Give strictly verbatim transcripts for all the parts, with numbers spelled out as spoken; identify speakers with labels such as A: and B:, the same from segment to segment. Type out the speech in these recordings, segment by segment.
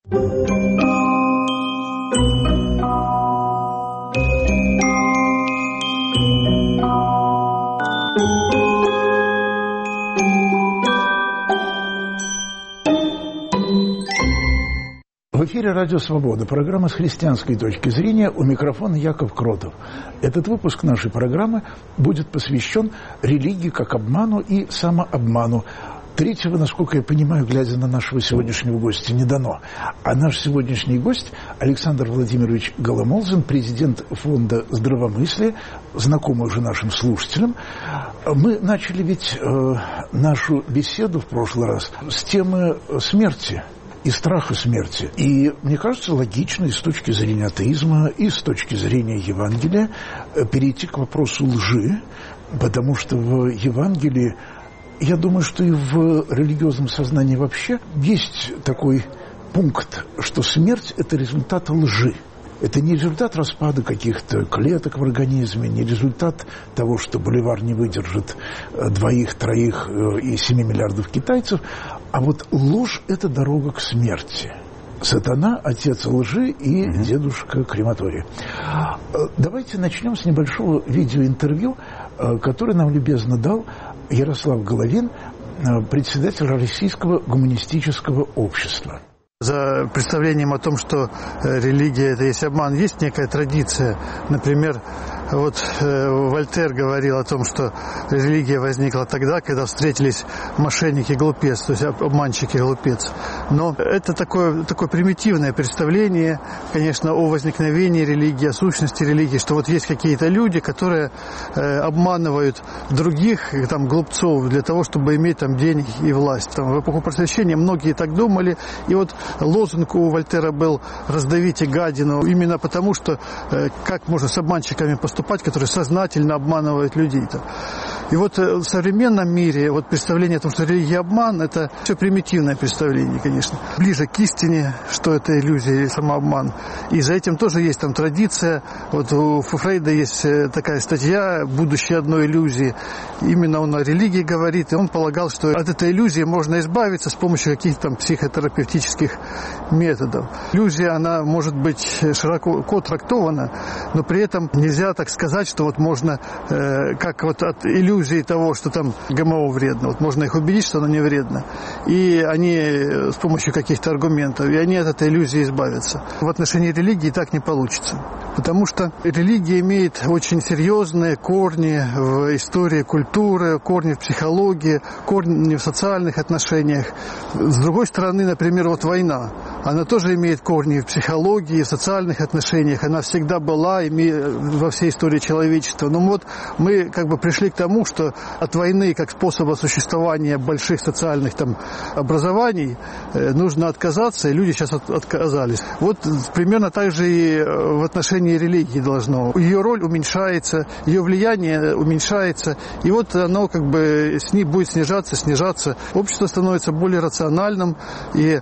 A: В эфире «Радио Свобода», программа «С христианской точки зрения», у микрофона Яков Кротов. Этот выпуск нашей программы будет посвящен религии как обману и самообману. Третьего, насколько я понимаю, глядя на нашего сегодняшнего гостя, не дано. А наш сегодняшний гость Александр Владимирович Голомолзин, президент фонда «Здравомыслие», знакомый уже нашим слушателям. Мы начали ведь э, нашу беседу в прошлый раз с темы смерти и страха смерти. И, мне кажется, логично и с точки зрения атеизма, и с точки зрения Евангелия перейти к вопросу лжи, потому что в Евангелии, я думаю, что и в религиозном сознании вообще есть такой пункт, что смерть – это результат лжи. Это не результат распада каких-то клеток в организме, не результат того, что боливар не выдержит двоих, троих и семи миллиардов китайцев, а вот ложь – это дорога к смерти. Сатана – отец лжи и угу. дедушка крематория. Давайте начнем с небольшого видеоинтервью, которое нам любезно дал Ярослав Головин, председатель Российского гуманистического общества.
B: За представлением о том, что религия – это есть обман, есть некая традиция. Например, вот э, Вольтер говорил о том, что религия возникла тогда, когда встретились мошенник и глупец, то есть обманщик и глупец. Но это такое, такое примитивное представление, конечно, о возникновении религии, о сущности религии, что вот есть какие-то люди, которые э, обманывают других там, глупцов для того, чтобы иметь там денег и власть. Там, в эпоху Просвещения многие так думали, и вот лозунг у Вольтера был «раздавите гадину», именно потому, что э, как можно с обманщиками поступать, которые сознательно обманывают людей-то. И вот в современном мире вот представление о том, что религия обман, это все примитивное представление, конечно. Ближе к истине, что это иллюзия или самообман. И за этим тоже есть там традиция. Вот у Фрейда есть такая статья «Будущее одной иллюзии». Именно он о религии говорит, и он полагал, что от этой иллюзии можно избавиться с помощью каких-то там психотерапевтических методов. Иллюзия, она может быть широко трактована, но при этом нельзя так сказать, что вот можно, э, как вот от иллюзии того, что там ГМО вредно, вот можно их убедить, что оно не вредно, и они с помощью каких-то аргументов, и они от этой иллюзии избавятся. В отношении религии так не получится, потому что религия имеет очень серьезные корни в истории культуры, корни в психологии, корни в социальных отношениях. С другой стороны, например, вот война, она тоже имеет корни в психологии, в социальных отношениях, она всегда была во всей истории человечества. Но вот мы как бы пришли к тому, что от войны как способа существования больших социальных там образований нужно отказаться, и люди сейчас от, отказались. Вот примерно так же и в отношении религии должно. Ее роль уменьшается, ее влияние уменьшается, и вот оно как бы с ней будет снижаться, снижаться. Общество становится более рациональным, и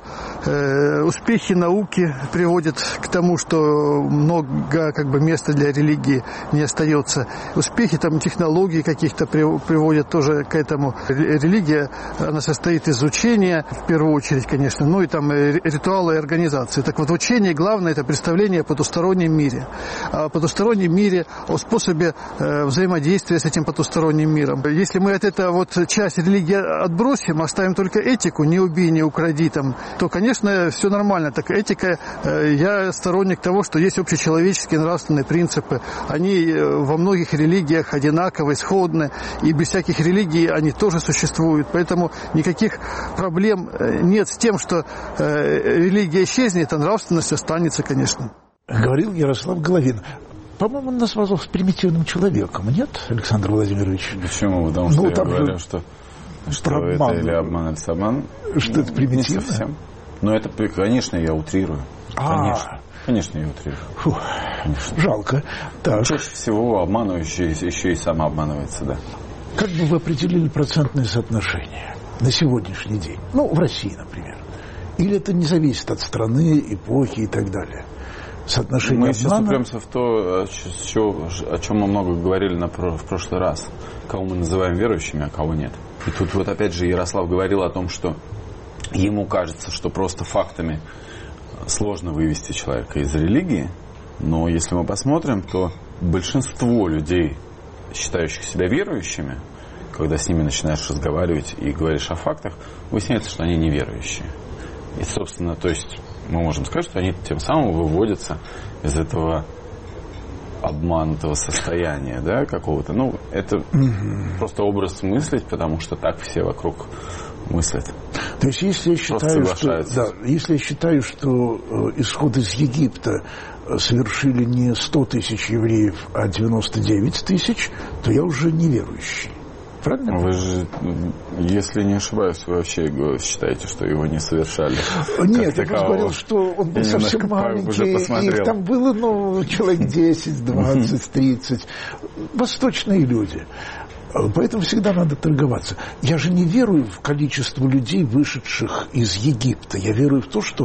B: э, успехи науки приводят к тому, что много как бы места для религии не остается. Успехи там технологий каких-то приводят тоже к этому. Религия, она состоит из учения, в первую очередь, конечно, ну и там ритуалы и организации. Так вот, учение главное – это представление о потустороннем мире. О потустороннем мире, о способе э, взаимодействия с этим потусторонним миром. Если мы от этого вот часть религии отбросим, оставим только этику, не убей, не укради, там, то, конечно, все нормально. Так этика, э, я сторонник того, что есть общечеловеческие нравственные принципы. Они во многих религиях одинаковы, сходны, и без всяких религий они тоже существуют. Поэтому никаких проблем нет с тем, что э, религия исчезнет, а нравственность останется, конечно.
A: Говорил Ярослав Головин. По-моему, он нас назвал примитивным человеком, нет, Александр Владимирович?
C: Почему? Потому что
A: ну,
C: я говорю, что, что это или обман, это обман.
A: Что это примитивно?
C: Не совсем. Но это, конечно, я утрирую. Конечно. Конечно, я утрирую.
A: Фух, жалко. Так.
C: Чаще всего обманывающий еще и сам обманывается, да.
A: Как бы вы определили процентное соотношение на сегодняшний день? Ну, в России, например. Или это не зависит от страны, эпохи и так далее? Соотношение
C: мы
A: обмана...
C: сейчас упремся в то, о чем мы много говорили на, в прошлый раз. Кого мы называем верующими, а кого нет. И тут вот опять же Ярослав говорил о том, что ему кажется, что просто фактами сложно вывести человека из религии, но если мы посмотрим, то большинство людей, считающих себя верующими, когда с ними начинаешь разговаривать и говоришь о фактах, выясняется, что они неверующие. И, собственно, то есть мы можем сказать, что они тем самым выводятся из этого обманутого состояния, да, какого-то. Ну, это mm-hmm. просто образ мыслить, потому что так все вокруг мыслят.
A: То есть, если я считаю, что, да, если я считаю, что э, исход из Египта совершили не сто тысяч евреев, а девяносто девять тысяч, то я уже неверующий. Правильно?
C: Вы же, если не ошибаюсь, вы вообще считаете, что его не совершали?
A: Нет, я просто говорил, что он был совсем маленький, и их там было, ну, человек десять, двадцать, тридцать. Восточные люди. Поэтому всегда надо торговаться. Я же не верую в количество людей, вышедших из Египта. Я верую в то, что,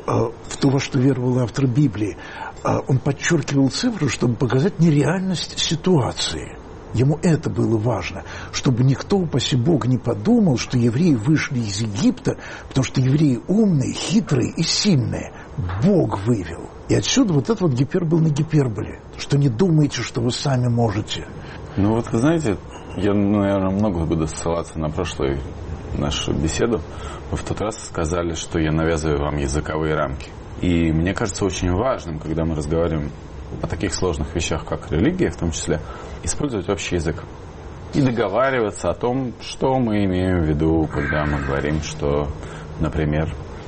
A: в то, во что веровал автор Библии. Он подчеркивал цифры, чтобы показать нереальность ситуации. Ему это было важно, чтобы никто, упаси Бог, не подумал, что евреи вышли из Египта, потому что евреи умные, хитрые и сильные. Бог вывел. И отсюда вот этот вот гипербол на гиперболе, что не думайте, что вы сами можете.
C: Ну вот вы знаете, я, наверное, много буду ссылаться на прошлую нашу беседу. Вы в тот раз сказали, что я навязываю вам языковые рамки. И мне кажется очень важным, когда мы разговариваем о таких сложных вещах, как религия, в том числе, использовать общий язык. И договариваться о том, что мы имеем в виду, когда мы говорим, что, например,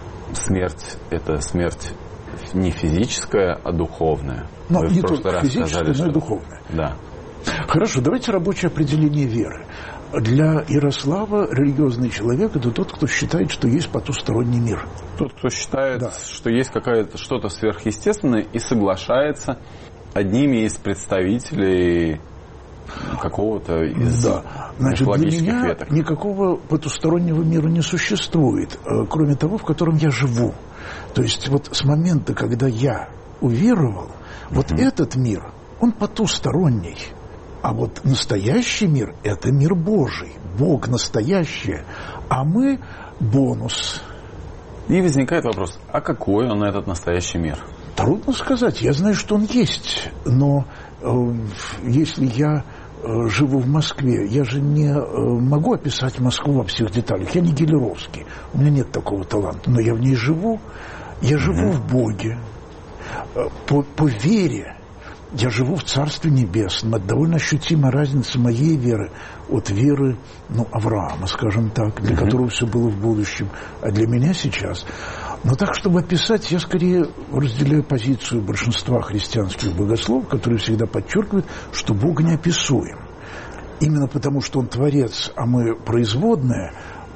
C: смерть – это смерть не физическая, а духовная.
A: Но Вы не только физическая, но и духовная.
C: Да.
A: Хорошо, давайте рабочее определение веры. Для Ярослава религиозный человек – это тот, кто считает, что есть потусторонний мир.
C: Тот, кто считает, да. что есть какое-то что-то сверхъестественное и соглашается одними из представителей какого-то из
A: да. Значит,
C: мифологических
A: для меня
C: веток.
A: Никакого потустороннего мира не существует, кроме того, в котором я живу. То есть вот с момента, когда я уверовал, вот uh-huh. этот мир, он потусторонний. А вот настоящий мир – это мир Божий. Бог настоящий, а мы – бонус.
C: И возникает вопрос, а какой он, этот настоящий мир?
A: Трудно сказать. Я знаю, что он есть. Но э, если я э, живу в Москве, я же не э, могу описать Москву во всех деталях. Я не Гелеровский. У меня нет такого таланта. Но я в ней живу. Я живу mm-hmm. в Боге. Э, по, по вере. Я живу в Царстве Небесном. Это довольно ощутимая разница моей веры от веры, ну, Авраама, скажем так, для mm-hmm. которого все было в будущем, а для меня сейчас. Но так, чтобы описать, я скорее разделяю позицию большинства христианских богословов, которые всегда подчеркивают, что Бог неописуем. Именно потому, что Он Творец, а мы производные,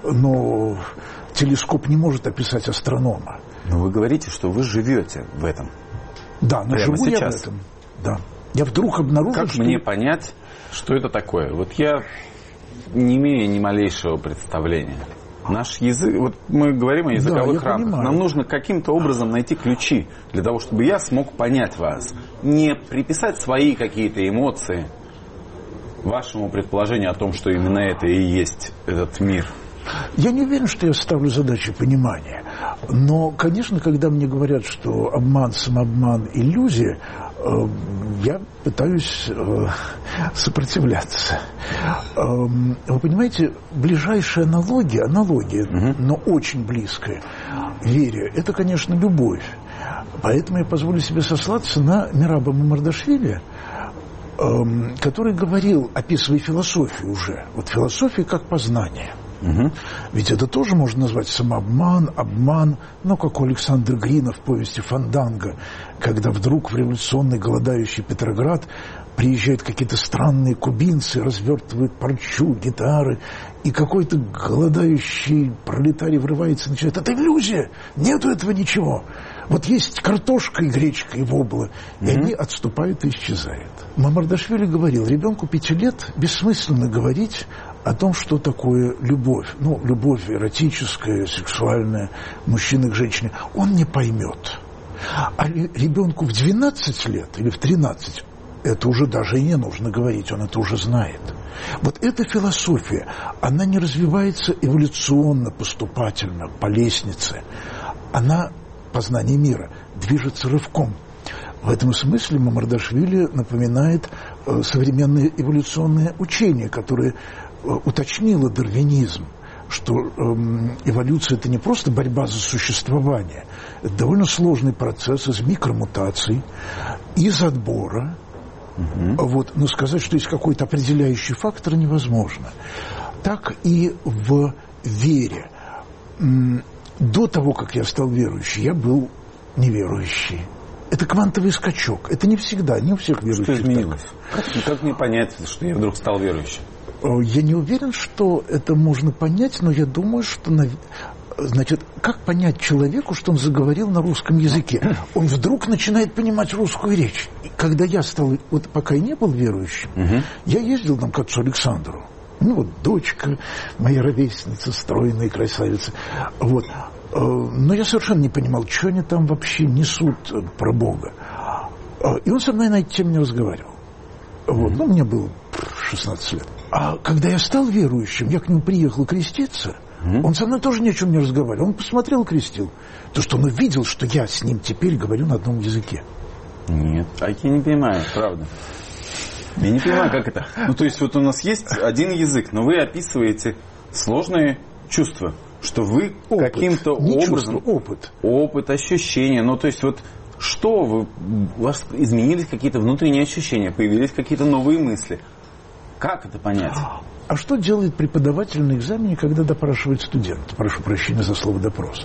A: но телескоп не может описать астронома.
C: Но вы говорите, что вы живете в этом.
A: Да, но
C: прямо
A: живу
C: сейчас.
A: я в этом. Да. Я вдруг обнаружил,
C: как
A: что...
C: мне понять, что это такое? Вот я не имею ни малейшего представления. Наш язык... Вот мы говорим о языковых
A: да,
C: рамках. Нам нужно каким-то образом найти ключи для того, чтобы я смог понять вас. Не приписать свои какие-то эмоции вашему предположению о том, что именно это и есть этот мир.
A: Я не уверен, что я ставлю задачи понимания. Но, конечно, когда мне говорят, что обман, самообман, иллюзия, я пытаюсь сопротивляться. Вы понимаете, ближайшая аналогия, аналогия, угу. но очень близкая вере, это, конечно, любовь. Поэтому я позволю себе сослаться на Мераба Мамардашвили, который говорил, описывая философию уже, вот философия как познание. Угу. Ведь это тоже можно назвать самообман, обман, ну, как у Александра Грина в повести «Фанданго», когда вдруг в революционный голодающий Петроград приезжают какие-то странные кубинцы, развертывают парчу, гитары, и какой-то голодающий пролетарий врывается и начинает: это иллюзия, нету этого ничего. Вот есть картошка и гречка, и вобла, и mm-hmm. они отступают и исчезают. Мамардашвили говорил, ребенку пяти лет бессмысленно говорить о том, что такое любовь. Ну, любовь эротическая, сексуальная, мужчины к женщине. Он не поймет. А ребенку в двенадцать лет или в тринадцать это уже даже и не нужно говорить, он это уже знает. Вот эта философия, она не развивается эволюционно, поступательно, по лестнице. Она познание мира движется рывком. В этом смысле Мамардашвили напоминает э, современное эволюционное учение, которое э, уточнило дарвинизм, что э, эволюция – это не просто борьба за существование, это довольно сложный процесс из микромутаций, из отбора. Угу. Вот, но сказать, что есть какой-то определяющий фактор, невозможно. Так и в вере. До того, как я стал верующим, я был неверующий. Это квантовый скачок. Это не всегда, не у всех верующих.
C: Что изменилось? Как, как мне понять, что я вдруг стал верующим?
A: Я не уверен, что это можно понять, но я думаю, что... Значит, как понять человеку, что он заговорил на русском языке? Он вдруг начинает понимать русскую речь. И когда я стал... Вот пока я не был верующим, угу. я ездил там к отцу Александру. Ну вот дочка, моя ровесница, стройная красавица. Вот. Но я совершенно не понимал, что они там вообще несут про Бога. И он со мной на эти темы не разговаривал. Вот. Ну, мне было шестнадцать лет. А когда я стал верующим, я к нему приехал креститься, mm-hmm. он со мной тоже ни о чем не разговаривал. Он посмотрел, крестил. То, что он увидел, что я с ним теперь говорю на одном языке.
C: Нет, а я не понимаю, правда. Я не понимаю, как это. Ну, то есть, вот у нас есть один язык, но вы описываете сложные чувства, что вы опыт. Каким-то не образом...
A: Чувство, опыт.
C: Опыт, ощущения. Ну, то есть, вот что вы... У вас изменились какие-то внутренние ощущения, появились какие-то новые мысли. Как это понять?
A: А что делает преподаватель на экзамене, когда допрашивает студента? Прошу прощения за слово «допрос».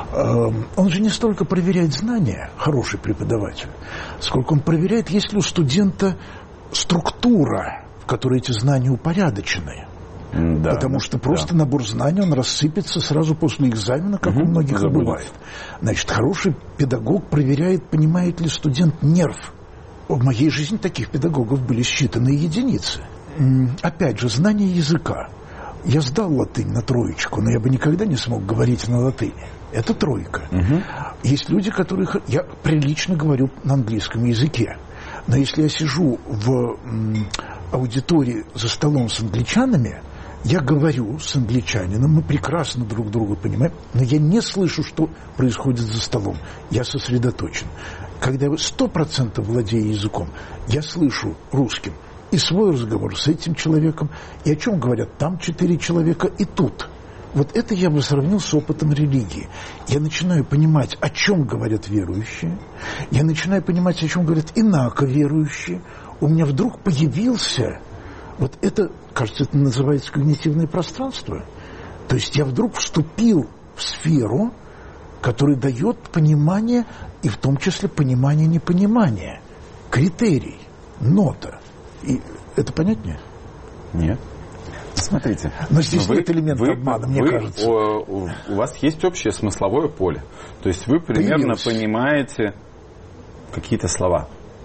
A: Он же не столько проверяет знания, хороший преподаватель, сколько он проверяет, есть ли у студента структура, в которой эти знания упорядочены. Да, потому что просто да. набор знаний, он рассыпется сразу после экзамена, как угу, у многих и бывает. Значит, хороший педагог проверяет, понимает ли студент нерв. В моей жизни таких педагогов были считанные единицы. Опять же, знание языка. Я сдал латынь на троечку, но я бы никогда не смог говорить на латыни. Это тройка. Угу. Есть люди, которых я прилично говорю на английском языке. Но если я сижу в аудитории за столом с англичанами, я говорю с англичанином, мы прекрасно друг друга понимаем, но я не слышу, что происходит за столом. Я сосредоточен. Когда я сто процентов владею языком, я слышу русским и свой разговор с этим человеком, и о чем говорят там четыре человека, и тут. Вот это я бы сравнил с опытом религии. Я начинаю понимать, о чем говорят верующие. Я начинаю понимать, о чем говорят инаковерующие. У меня вдруг появился... Вот это, кажется, это называется когнитивное пространство. То есть я вдруг вступил в сферу, которая дает понимание, и в том числе понимание непонимания. Критерий, нота. И это понятнее?
C: Нет. Смотрите.
A: Но здесь
C: вы,
A: нет элемента
C: вы,
A: обмана, мне
C: вы,
A: кажется.
C: У, у вас есть общее смысловое поле. То есть вы примерно Появился. понимаете какие-то слова.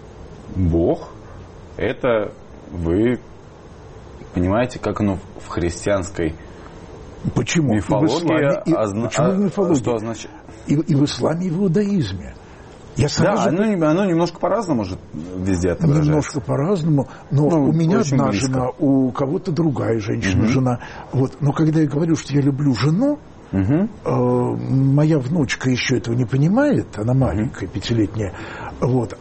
C: Бог – это вы понимаете, как оно в христианской
A: Почему?
C: мифологии.
A: И в исламе, и,
C: озна...
A: почему в мифологии?
C: Что означ...
A: и, и в исламе, и в иудаизме. Я сразу...
C: Да, оно, оно немножко по-разному же везде отображается.
A: Немножко по-разному, но ну, у меня одна близко. жена, у кого-то другая женщина, угу. жена. Вот. Но когда я говорю, что я люблю жену, угу. э, моя внучка еще этого не понимает, она маленькая, угу. пятилетняя, вот,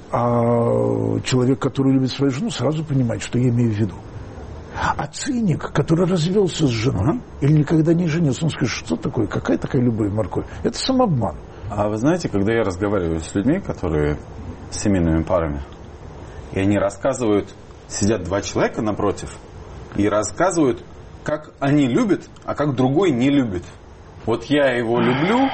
A: а человек, который любит свою жену, сразу понимает, что я имею в виду. А циник, который развелся с женой, угу. или никогда не женился, он скажет, что такое, какая такая любовь, морковь? Это самообман.
C: А вы знаете, когда я разговариваю с людьми, которые с семейными парами, и они рассказывают, сидят два человека напротив, и рассказывают, как они любят, а как другой не любит. Вот я его люблю,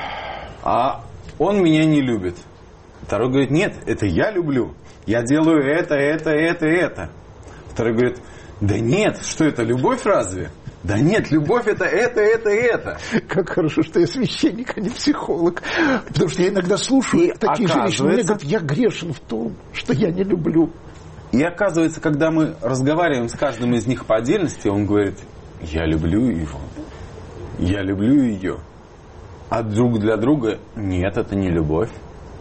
C: а он меня не любит. Второй говорит, нет, это я люблю. Я делаю это, это, это, это. Второй говорит, да нет, что это, любовь разве? Да нет, любовь это, это, это, это.
A: Как хорошо, что я священник, а не психолог. Потому что я иногда слушаю и таких женщин, мне говорят, я грешен в том, что я не люблю.
C: И оказывается, когда мы разговариваем с каждым из них по отдельности, он говорит, я люблю его, я люблю ее. А друг для друга, нет, это не любовь.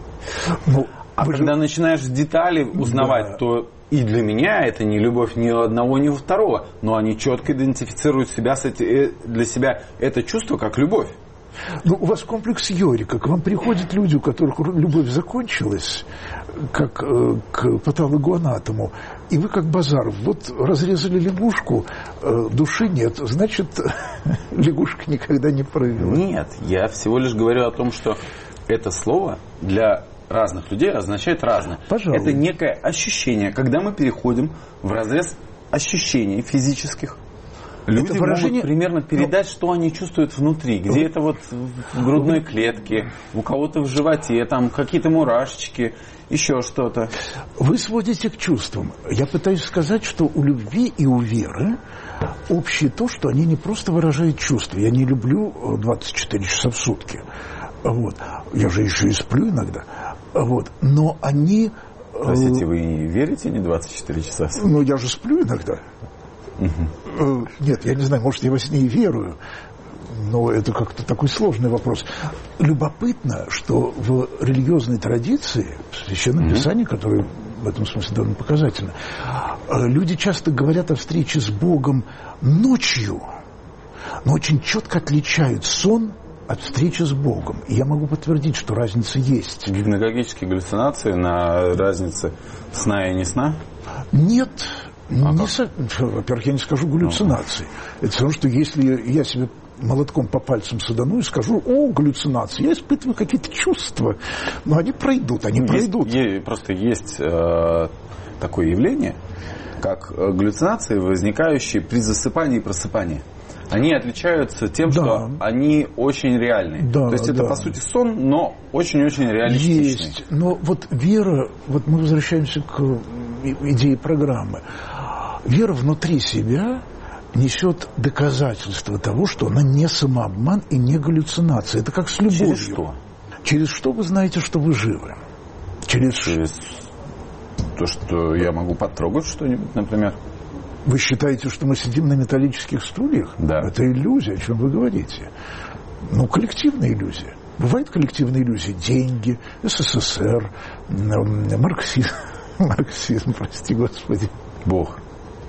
C: Ну, а когда же... начинаешь детали узнавать, да. то... И для меня это не любовь ни у одного, ни у второго. Но они четко идентифицируют себя с эти, для себя это чувство как любовь.
A: Ну, у вас комплекс Йорика. К вам приходят люди, у которых любовь закончилась, как э, к патологоанатому, и вы как Базаров. Вот разрезали лягушку, э, души нет, значит, лягушка никогда не прыгала.
C: Нет, я всего лишь говорю о том, что это слово для разных людей означает разное.
A: Пожалуй.
C: Это некое ощущение, когда мы переходим в разрез ощущений физических. Люди это выражение... могут примерно передать, но... что они чувствуют внутри. Где это вот в грудной клетке, у кого-то в животе, там какие-то мурашечки, еще что-то.
A: Вы сводите к чувствам. Я пытаюсь сказать, что у любви и у веры общее то, что они не просто выражают чувства. Я не люблю двадцать четыре часа в сутки. Вот. Я же еще и сплю иногда. Вот. Но они...
C: Простите, вы верите не двадцать четыре часа?
A: Ну, я же сплю иногда. Угу. Нет, я не знаю, может, я во сне и верую, но это как-то такой сложный вопрос. Любопытно, что в религиозной традиции, в Священном угу. Писании, которое в этом смысле довольно показательно, люди часто говорят о встрече с Богом ночью, но очень четко отличают сон от встречи с Богом. И я могу подтвердить, что разница есть.
C: Гипногогические галлюцинации на разнице сна и не сна?
A: Нет. Не со... Во-первых, я не скажу галлюцинации. Uh-huh. Это все равно, что если я себе молотком по пальцам садану и скажу: о, галлюцинации, я испытываю какие-то чувства, но они пройдут, они ну, пройдут.
C: Есть, есть, просто есть э, такое явление, как галлюцинации, возникающие при засыпании и просыпании. Они отличаются тем, да. что они очень реальные. Да, То есть да. это, по сути, сон, но очень-очень реалистичный.
A: Есть. Но вот вера, вот мы возвращаемся к идее программы. Вера внутри себя несет доказательство того, что она не самообман и не галлюцинация. Это как с любовью.
C: Через что?
A: Через что вы знаете, что вы живы? Через,
C: Через то, что я могу потрогать что-нибудь, например.
A: Вы считаете, что мы сидим на металлических стульях?
C: Да.
A: Это иллюзия, о чем вы говорите. Ну, коллективная иллюзия. Бывает коллективная иллюзия. Деньги, СССР, марксизм, марксизм, прости господи.
C: Бог.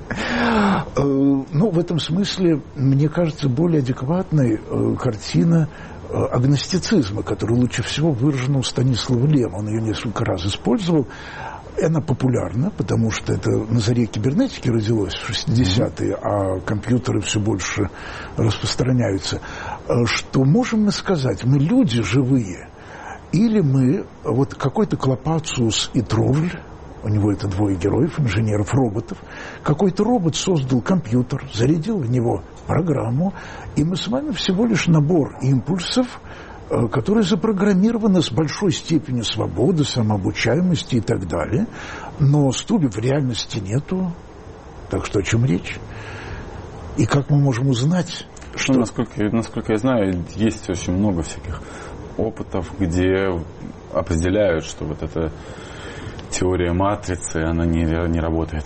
A: Ну, в этом смысле, мне кажется, более адекватной картина агностицизма, которая лучше всего выражена у Станислава Лема. Он ее несколько раз использовал. Она популярна, потому что это на заре кибернетики родилось в шестидесятые, а компьютеры все больше распространяются. Что можем мы сказать? Мы люди живые, или мы, вот какой-то Клопациус и Тролль, у него это двое героев, инженеров, роботов, какой-то робот создал компьютер, зарядил в него программу, и мы с вами всего лишь набор импульсов, которые запрограммированы с большой степенью свободы, самообучаемости и так далее. Но стульев в реальности нету. Так что о чем речь? И как мы можем узнать, что...
C: Ну, насколько, насколько я знаю, есть очень много всяких опытов, где определяют, что вот эта теория матрицы, она не, не работает.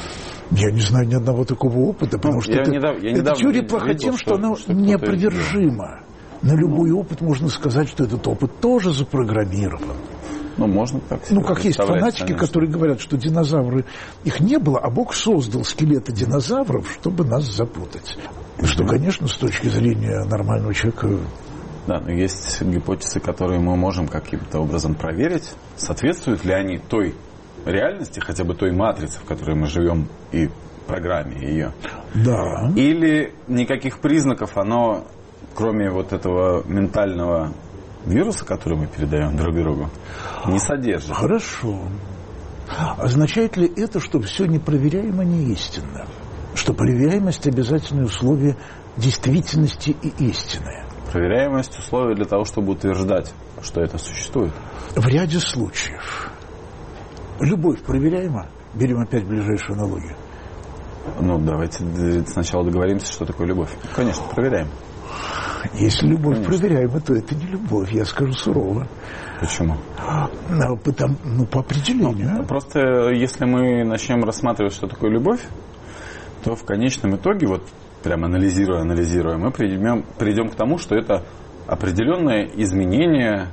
A: Я не знаю ни одного такого опыта, потому ну, что это,
C: недав,
A: эта теория плоха тем, что, что она что неопровержима. На любой опыт можно сказать, что этот опыт тоже запрограммирован.
C: Ну, можно так
A: Ну, как есть фанатики,
C: конечно.
A: которые говорят, что динозавры, их не было, а Бог создал скелеты динозавров, чтобы нас запутать. Mm-hmm. Что, конечно, с точки зрения нормального человека...
C: Да, но есть гипотезы, которые мы можем каким-то образом проверить, соответствуют ли они той реальности, хотя бы той матрице, в которой мы живем, и программе ее.
A: Да.
C: Или никаких признаков оно... кроме вот этого ментального вируса, который мы передаем друг другу, не содержит.
A: Хорошо. Означает ли это, что все непроверяемо, не истинно? Что проверяемость – обязательное условие действительности и истины?
C: Проверяемость – условие для того, чтобы утверждать, что это существует.
A: В ряде случаев. Любовь проверяема? Берем опять ближайшую аналогию.
C: Ну, давайте сначала договоримся, что такое любовь. Конечно, проверяем.
A: Если любовь
C: Конечно.
A: проверяема, то это не любовь, я скажу сурово.
C: Почему?
A: Ну, потому, ну по определению.
C: Ну, просто если мы начнем рассматривать, что такое любовь, то в конечном итоге, вот прям анализируя, анализируя, мы придем, придем к тому, что это определенное изменение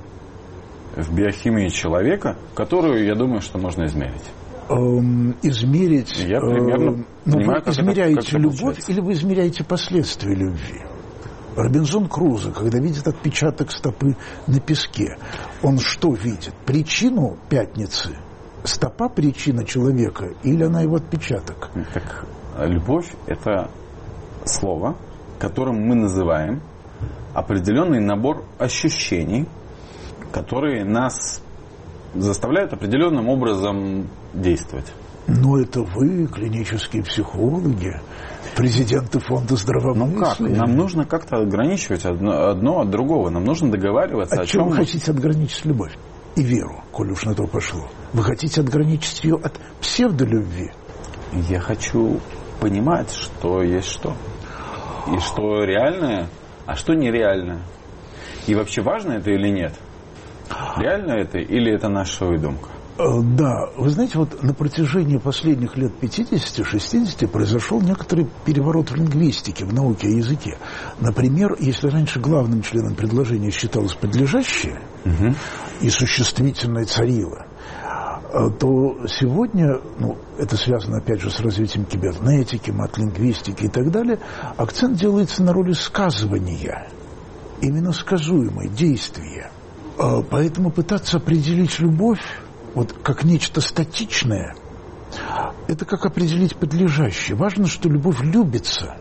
C: в биохимии человека, которую, я думаю, что можно измерить.
A: Эм, измерить...
C: Я примерно
A: э,
C: понимаю,
A: вы измеряете
C: как это, как
A: любовь
C: получается.
A: Или вы измеряете последствия любви? Робинзон Крузо, когда видит отпечаток стопы на песке, он что видит? Причину пятницы? Стопа причина человека или она его отпечаток?
C: Так, любовь – это слово, которым мы называем определенный набор ощущений, которые нас заставляют определенным образом действовать.
A: Но это вы, клинические психологи, президенты фонда здравомыслия.
C: Ну как? Нам нужно как-то ограничивать одно, одно от другого. Нам нужно договариваться.
A: От
C: о
A: чего
C: чем
A: вы
C: мы...
A: хотите отграничить любовь и веру, коль уж на то пошло? Вы хотите отграничить ее от псевдолюбви?
C: Я хочу понимать, что есть что. И что реальное, а что нереальное. И вообще важно это или нет? Реально это или это наша выдумка?
A: Да, вы знаете, вот на протяжении последних лет пятидесяти-шестидесяти произошел некоторый переворот в лингвистике, в науке о языке. Например, если раньше главным членом предложения считалось подлежащее, угу. и существительное царило, то сегодня, ну, это связано опять же с развитием кибернетики, мат-лингвистики и так далее, акцент делается на роли сказывания, именно сказуемое действие. Поэтому пытаться определить любовь вот как нечто статичное, это как определить подлежащее. Важно, что любовь любится.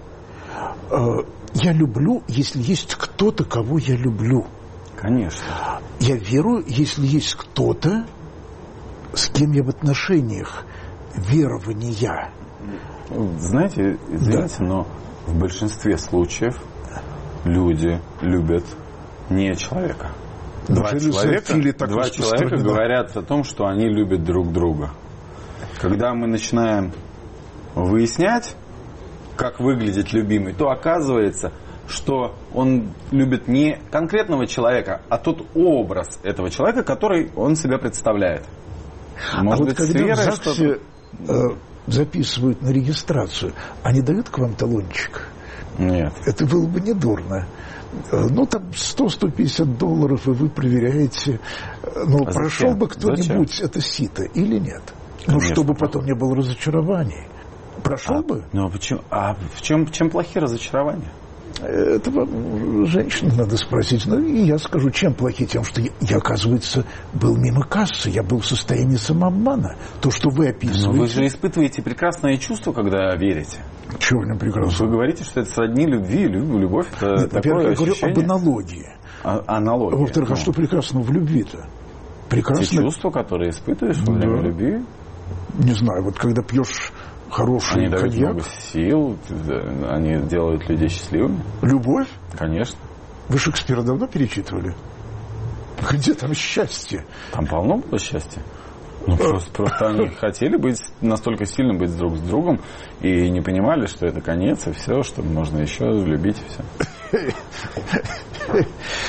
A: Я люблю, если есть кто-то, кого я люблю.
C: Конечно.
A: Я верую, если есть кто-то, с кем я в отношениях верования.
C: Знаете, извините, да. но в большинстве случаев люди любят не человека. Два человека, два человека говорят о том, что они любят друг друга. Когда мы начинаем выяснять, как выглядит любимый, то оказывается, что он любит не конкретного человека, а тот образ этого человека, который он себя представляет. Может
A: а
C: быть,
A: вот когда в
C: ЗАГСе
A: э, записывают на регистрацию, они дают к вам талончик?
C: Нет.
A: Это было бы недурно. Ну, там сто-сто пятьдесят долларов, и вы проверяете. Ну, а прошел зачем? бы кто-нибудь зачем? это сито или нет? Конечно, ну, чтобы потом не было разочарований. Прошел
C: а,
A: бы?
C: Ну, а почему? А в чем, чем плохие разочарования?
A: Это вам женщине надо спросить. Ну, и я скажу, чем плохие? Тем, что я, я, оказывается, был мимо кассы. Я был в состоянии самообмана. То, что вы описываете...
C: Но вы же испытываете прекрасное чувство, когда верите.
A: Чего в нем прекрасно?
C: Вы говорите, что это сродни любви. Любовь – это
A: Нет,
C: такое
A: я говорю
C: ощущение.
A: об аналогии.
C: А, аналогия.
A: Во-вторых,
C: ну.
A: а что прекрасного в любви-то? Прекрасно...
C: Те чувства, которые испытываешь во время
A: да.
C: любви?
A: Не знаю, вот когда пьешь... Хороший
C: они
A: коньяк.
C: дают много сил, они делают людей счастливыми.
A: Любовь?
C: Конечно.
A: Вы Шекспира давно перечитывали? Где там счастье?
C: Там полно было счастья. Ну, просто, просто они хотели быть настолько сильно быть друг с другом и не понимали, что это конец, и все, что можно еще любить, и все.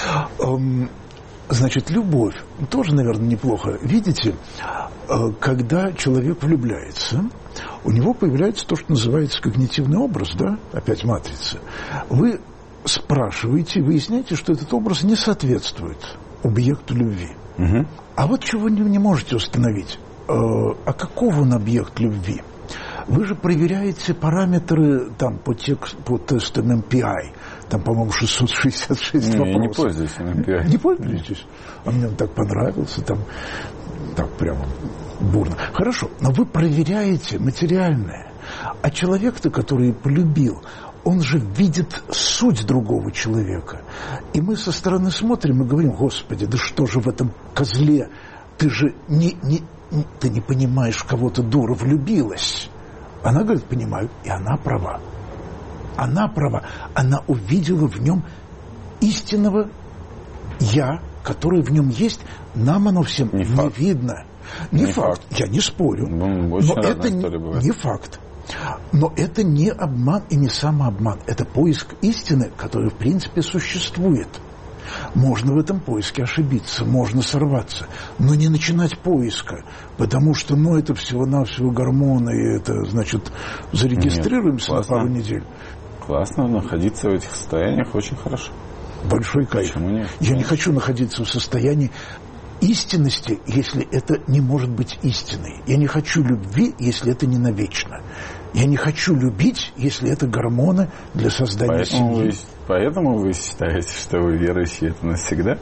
A: Значит, любовь тоже, наверное, неплохо. Видите, когда человек влюбляется, у него появляется то, что называется когнитивный образ, да, опять матрица. Вы спрашиваете, выясняете, что этот образ не соответствует объекту любви.
C: Угу.
A: А вот чего вы не можете установить. А каков он объект любви? Вы же проверяете параметры там, по, текст, по тестам эм пи ай. Там, по-моему, шестьсот шестьдесят шесть
C: не,
A: вопросов.
C: Я не пользуюсь эм пи ай.
A: Не пользуетесь? А мне он так понравился. Там, так прямо бурно. Хорошо, но вы проверяете материальное. А человек-то, который полюбил, он же видит суть другого человека. И мы со стороны смотрим и говорим: Господи, да что же в этом козле? Ты же не, не, не, ты не понимаешь, в кого-то дура влюбилась. Она говорит: понимаю, и она права. Она права. Она увидела в нем истинного «я», которое в нем есть. Нам оно всем не, не видно. Не, не факт. факт. Я не спорю.
C: Ну,
A: но это не факт. Но это не обман и не самообман. Это поиск истины, который в принципе существует. Можно в этом поиске ошибиться, можно сорваться, но не начинать поиска, потому что, ну, это всего-навсего гормоны, и это, значит, зарегистрируемся Нет, на пару недель.
C: Классно, находиться в этих состояниях очень хорошо.
A: Большой кайф.
C: Почему нет?
A: Я Нет. не хочу находиться в состоянии истинности, если это не может быть истиной. Я не хочу любви, если это не навечно. Я не хочу любить, если это гормоны для создания
C: Поэтому
A: семьи.
C: Вы поэтому вы считаете, что вы верующие это навсегда?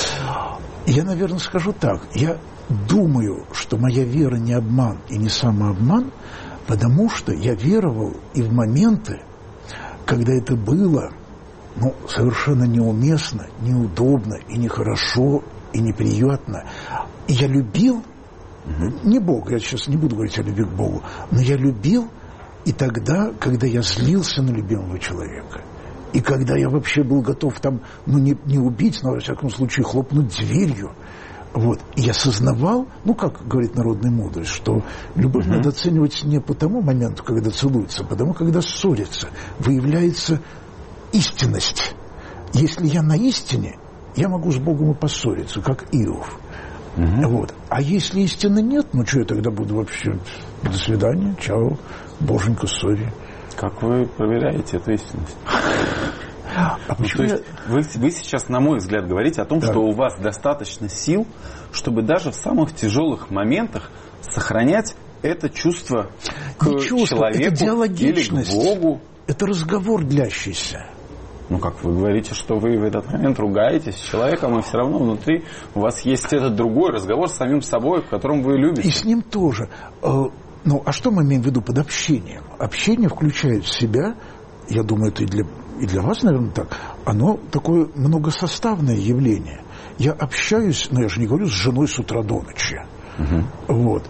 A: Я, наверное, скажу так. Я думаю, что моя вера не обман и не самообман, потому что я веровал и в моменты, когда это было, ну, совершенно неуместно, неудобно и нехорошо, и неприятно. И я любил, угу. не Бога, я сейчас не буду говорить о любви к Богу, но я любил и тогда, когда я злился на любимого человека. И когда я вообще был готов там, ну, не, не убить, но, во всяком случае, хлопнуть дверью. Вот. И я сознавал, ну, как говорит народная мудрость, что любовь угу. надо оценивать не по тому моменту, когда целуются, а потому, когда ссорятся. Выявляется истинность. Если я на истине, я могу с Богом и поссориться, как Иов. Угу. Вот. А если истины нет, ну, что я тогда буду вообще? До свидания, чао, боженька, сори.
C: Как вы проверяете эту истинность?
A: А
C: ну, то есть вы, вы сейчас, на мой взгляд, говорите о том, да. что у вас достаточно сил, чтобы даже в самых тяжелых моментах сохранять это чувство к не чувство, человеку это или к Богу.
A: Это разговор длящийся.
C: Ну, как вы говорите, что вы в этот момент ругаетесь с человеком, и все равно внутри у вас есть этот другой разговор с самим собой, в котором вы любите.
A: И с ним тоже. Ну, а что мы имеем в виду под общением? Общение включает в себя, я думаю, это и для, и для вас, наверное, так, оно такое многосоставное явление. Я общаюсь, ну, я же не говорю с женой с утра до ночи. Угу. Вот.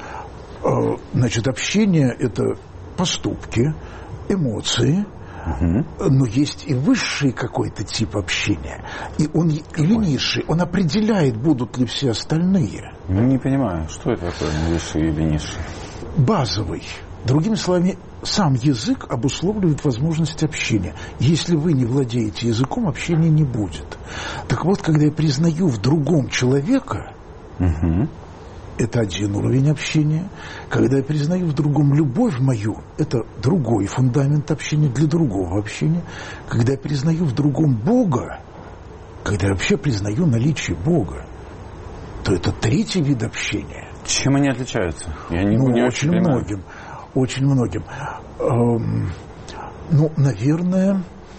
A: Значит, общение – это поступки, эмоции, угу. но есть и высший какой-то тип общения, и он, или низший, он определяет, будут ли все остальные.
C: Не понимаю, что это такое, высший или низший?
A: Базовый. Другими словами, сам язык обусловливает возможность общения. Если вы не владеете языком, общения не будет. Так вот, когда я признаю в другом человека, угу. это один уровень общения. Когда я признаю в другом любовь мою, это другой фундамент общения для другого общения. Когда я признаю в другом Бога, когда я вообще признаю наличие Бога, то это третий вид общения.
C: Чем они отличаются? Я не,
A: ну,
C: не
A: очень, очень многим. Очень многим. Эм, ну, наверное,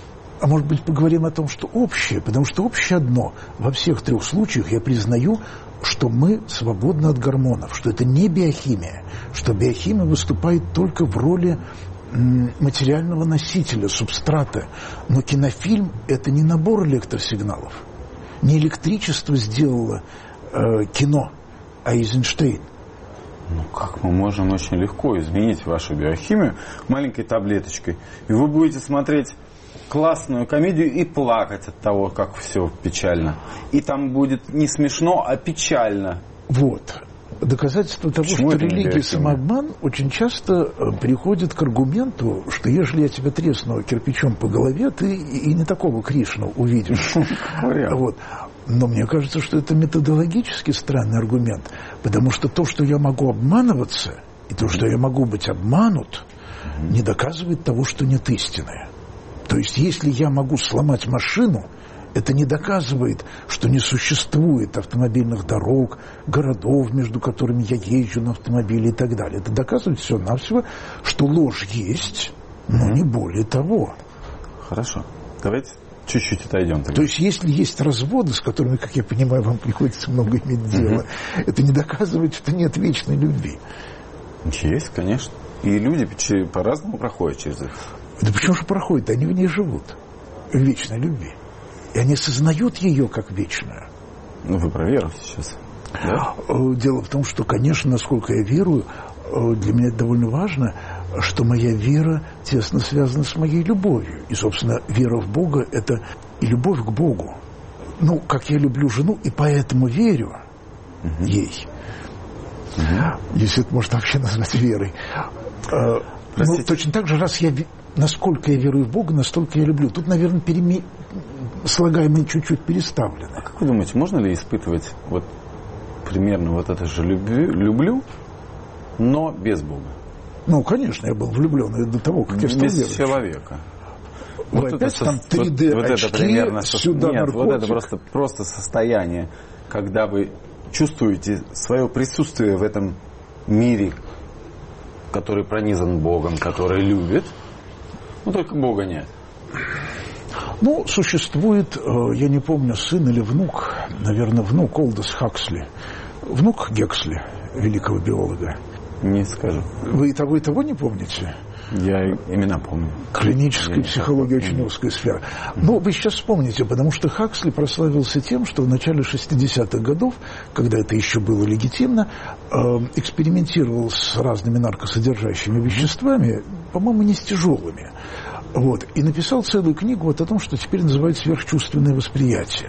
A: а может быть, поговорим о том, что общее, потому что общее одно. Во всех трех случаях я признаю, что мы свободны от гормонов, что это не биохимия, что биохимия выступает только в роли м, материального носителя, субстрата. Но кинофильм – это не набор электросигналов. Не электричество сделало э, кино, а Эйзенштейн.
C: Ну, как мы можем очень легко изменить вашу биохимию маленькой таблеточкой, и вы будете смотреть классную комедию и плакать от того, как все печально. И там будет не смешно, а печально.
A: Вот. Доказательство того, Почему что религия самообман очень часто приходит к аргументу, что ежели я тебя тресну кирпичом по голове, ты и не такого Кришну увидишь. Вот. Но мне кажется, что это методологически странный аргумент, потому что то, что я могу обманываться, и то, что я могу быть обманут, не доказывает того, что нет истины. То есть, если я могу сломать машину, это не доказывает, что не существует автомобильных дорог, городов, между которыми я езжу на автомобиле и так далее. Это доказывает всего-навсего, что ложь есть, но не более того.
C: Хорошо. Давайте чуть-чуть отойдем. Тогда.
A: То есть, если есть разводы, с которыми, как я понимаю, вам приходится много иметь дело, mm-hmm. это не доказывает, что нет вечной любви.
C: Есть, конечно. И люди по-разному проходят через это.
A: Да почему же проходят? Они в ней живут, в вечной любви. И они сознают ее как вечную.
C: Ну, вы про веру сейчас. Да?
A: Дело в том, что, конечно, насколько я верую, для меня это довольно важно, что моя вера тесно связана с моей любовью. И, собственно, вера в Бога – это и любовь к Богу. Ну, как я люблю жену, и поэтому верю угу. ей. Угу. Если это можно вообще назвать верой. Ну, точно так же, раз я, насколько я верую в Бога, настолько я люблю. Тут, наверное, переме... слагаемые чуть-чуть переставлены.
C: А как вы думаете, можно ли испытывать вот примерно вот это же любви, люблю, но без Бога?
A: Ну, конечно, я был влюблен до того, как я стал
C: без
A: верующим.
C: Человека.
A: Вы
C: вот
A: опять
C: это,
A: там три дэ
C: вот,
A: очки,
C: вот это примерно,
A: сюда
C: нет,
A: наркотик.
C: вот это просто, просто состояние, когда вы чувствуете свое присутствие в этом мире, который пронизан Богом, который любит, но только Бога нет.
A: Ну, существует, я не помню, сын или внук, наверное, внук Олдос Хаксли, внук Гексли, великого биолога.
C: Не скажу.
A: Вы и того, и того не помните?
C: Я имена помню.
A: Клиническая
C: Я
A: психология очень узкая сфера. Но вы сейчас вспомните, потому что Хаксли прославился тем, что в начале шестидесятых годов, когда это еще было легитимно, экспериментировал с разными наркосодержащими веществами, по-моему, не с тяжелыми. Вот, и написал целую книгу вот о том, что теперь называют сверхчувственное восприятие.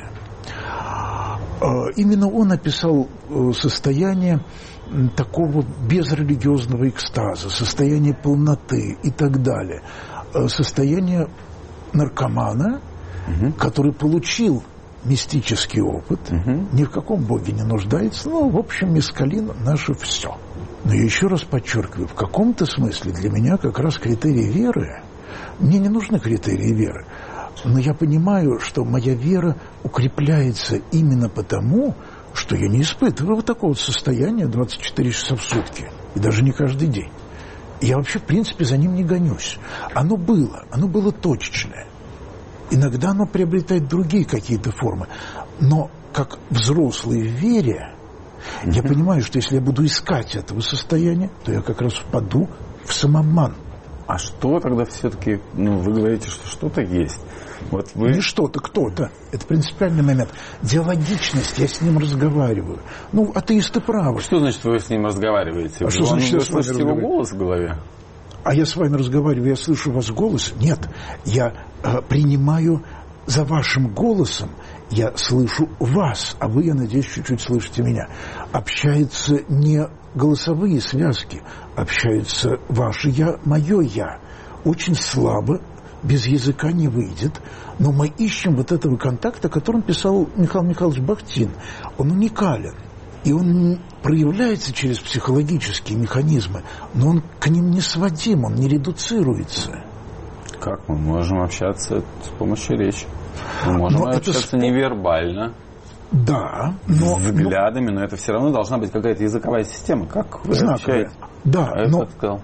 A: Именно он описал состояние такого безрелигиозного экстаза, состояние полноты и так далее. Состояние наркомана, угу. который получил мистический опыт, угу. ни в каком боге не нуждается, ну, в общем, мескалин наше все. Но я еще раз подчеркиваю, в каком-то смысле для меня как раз критерий веры, мне не нужны критерии веры, но я понимаю, что моя вера укрепляется именно потому, что я не испытываю вот такого состояния двадцать четыре часа в сутки, и даже не каждый день. Я вообще, в принципе, за ним не гонюсь. Оно было, оно было точечное. Иногда оно приобретает другие какие-то формы. Но как взрослый в вере, mm-hmm. я понимаю, что если я буду искать этого состояния, то я как раз впаду в самообман.
C: А что тогда все-таки, ну, вы говорите, что что-то есть. Вот вы...
A: Не что-то, кто-то. Это принципиальный момент. Диалогичность, я с ним разговариваю. Ну, атеисты правы.
C: Что значит вы с ним разговариваете?
A: А что значит,
C: вы
A: я с вами
C: слышите его голос в голове?
A: А я с вами разговариваю, я слышу вас голос? Нет. Я э, принимаю за вашим голосом, я слышу вас, а вы, я надеюсь, чуть-чуть слышите меня. Общаются не голосовые связки, общаются ваше «я», мое «я». Очень слабо, без языка не выйдет, но мы ищем вот этого контакта, о котором писал Михаил Михайлович Бахтин. Он уникален, и он проявляется через психологические механизмы, но он к ним не сводим, он не редуцируется.
C: Как мы можем общаться с помощью речи? Мы можем но общаться это... невербально.
A: Да, но...
C: Взглядами, но... но это все равно должна быть какая-то языковая система. Как вы
A: знаковая.
C: Общаете?
A: Да,
C: а
A: но...
C: Это сказал?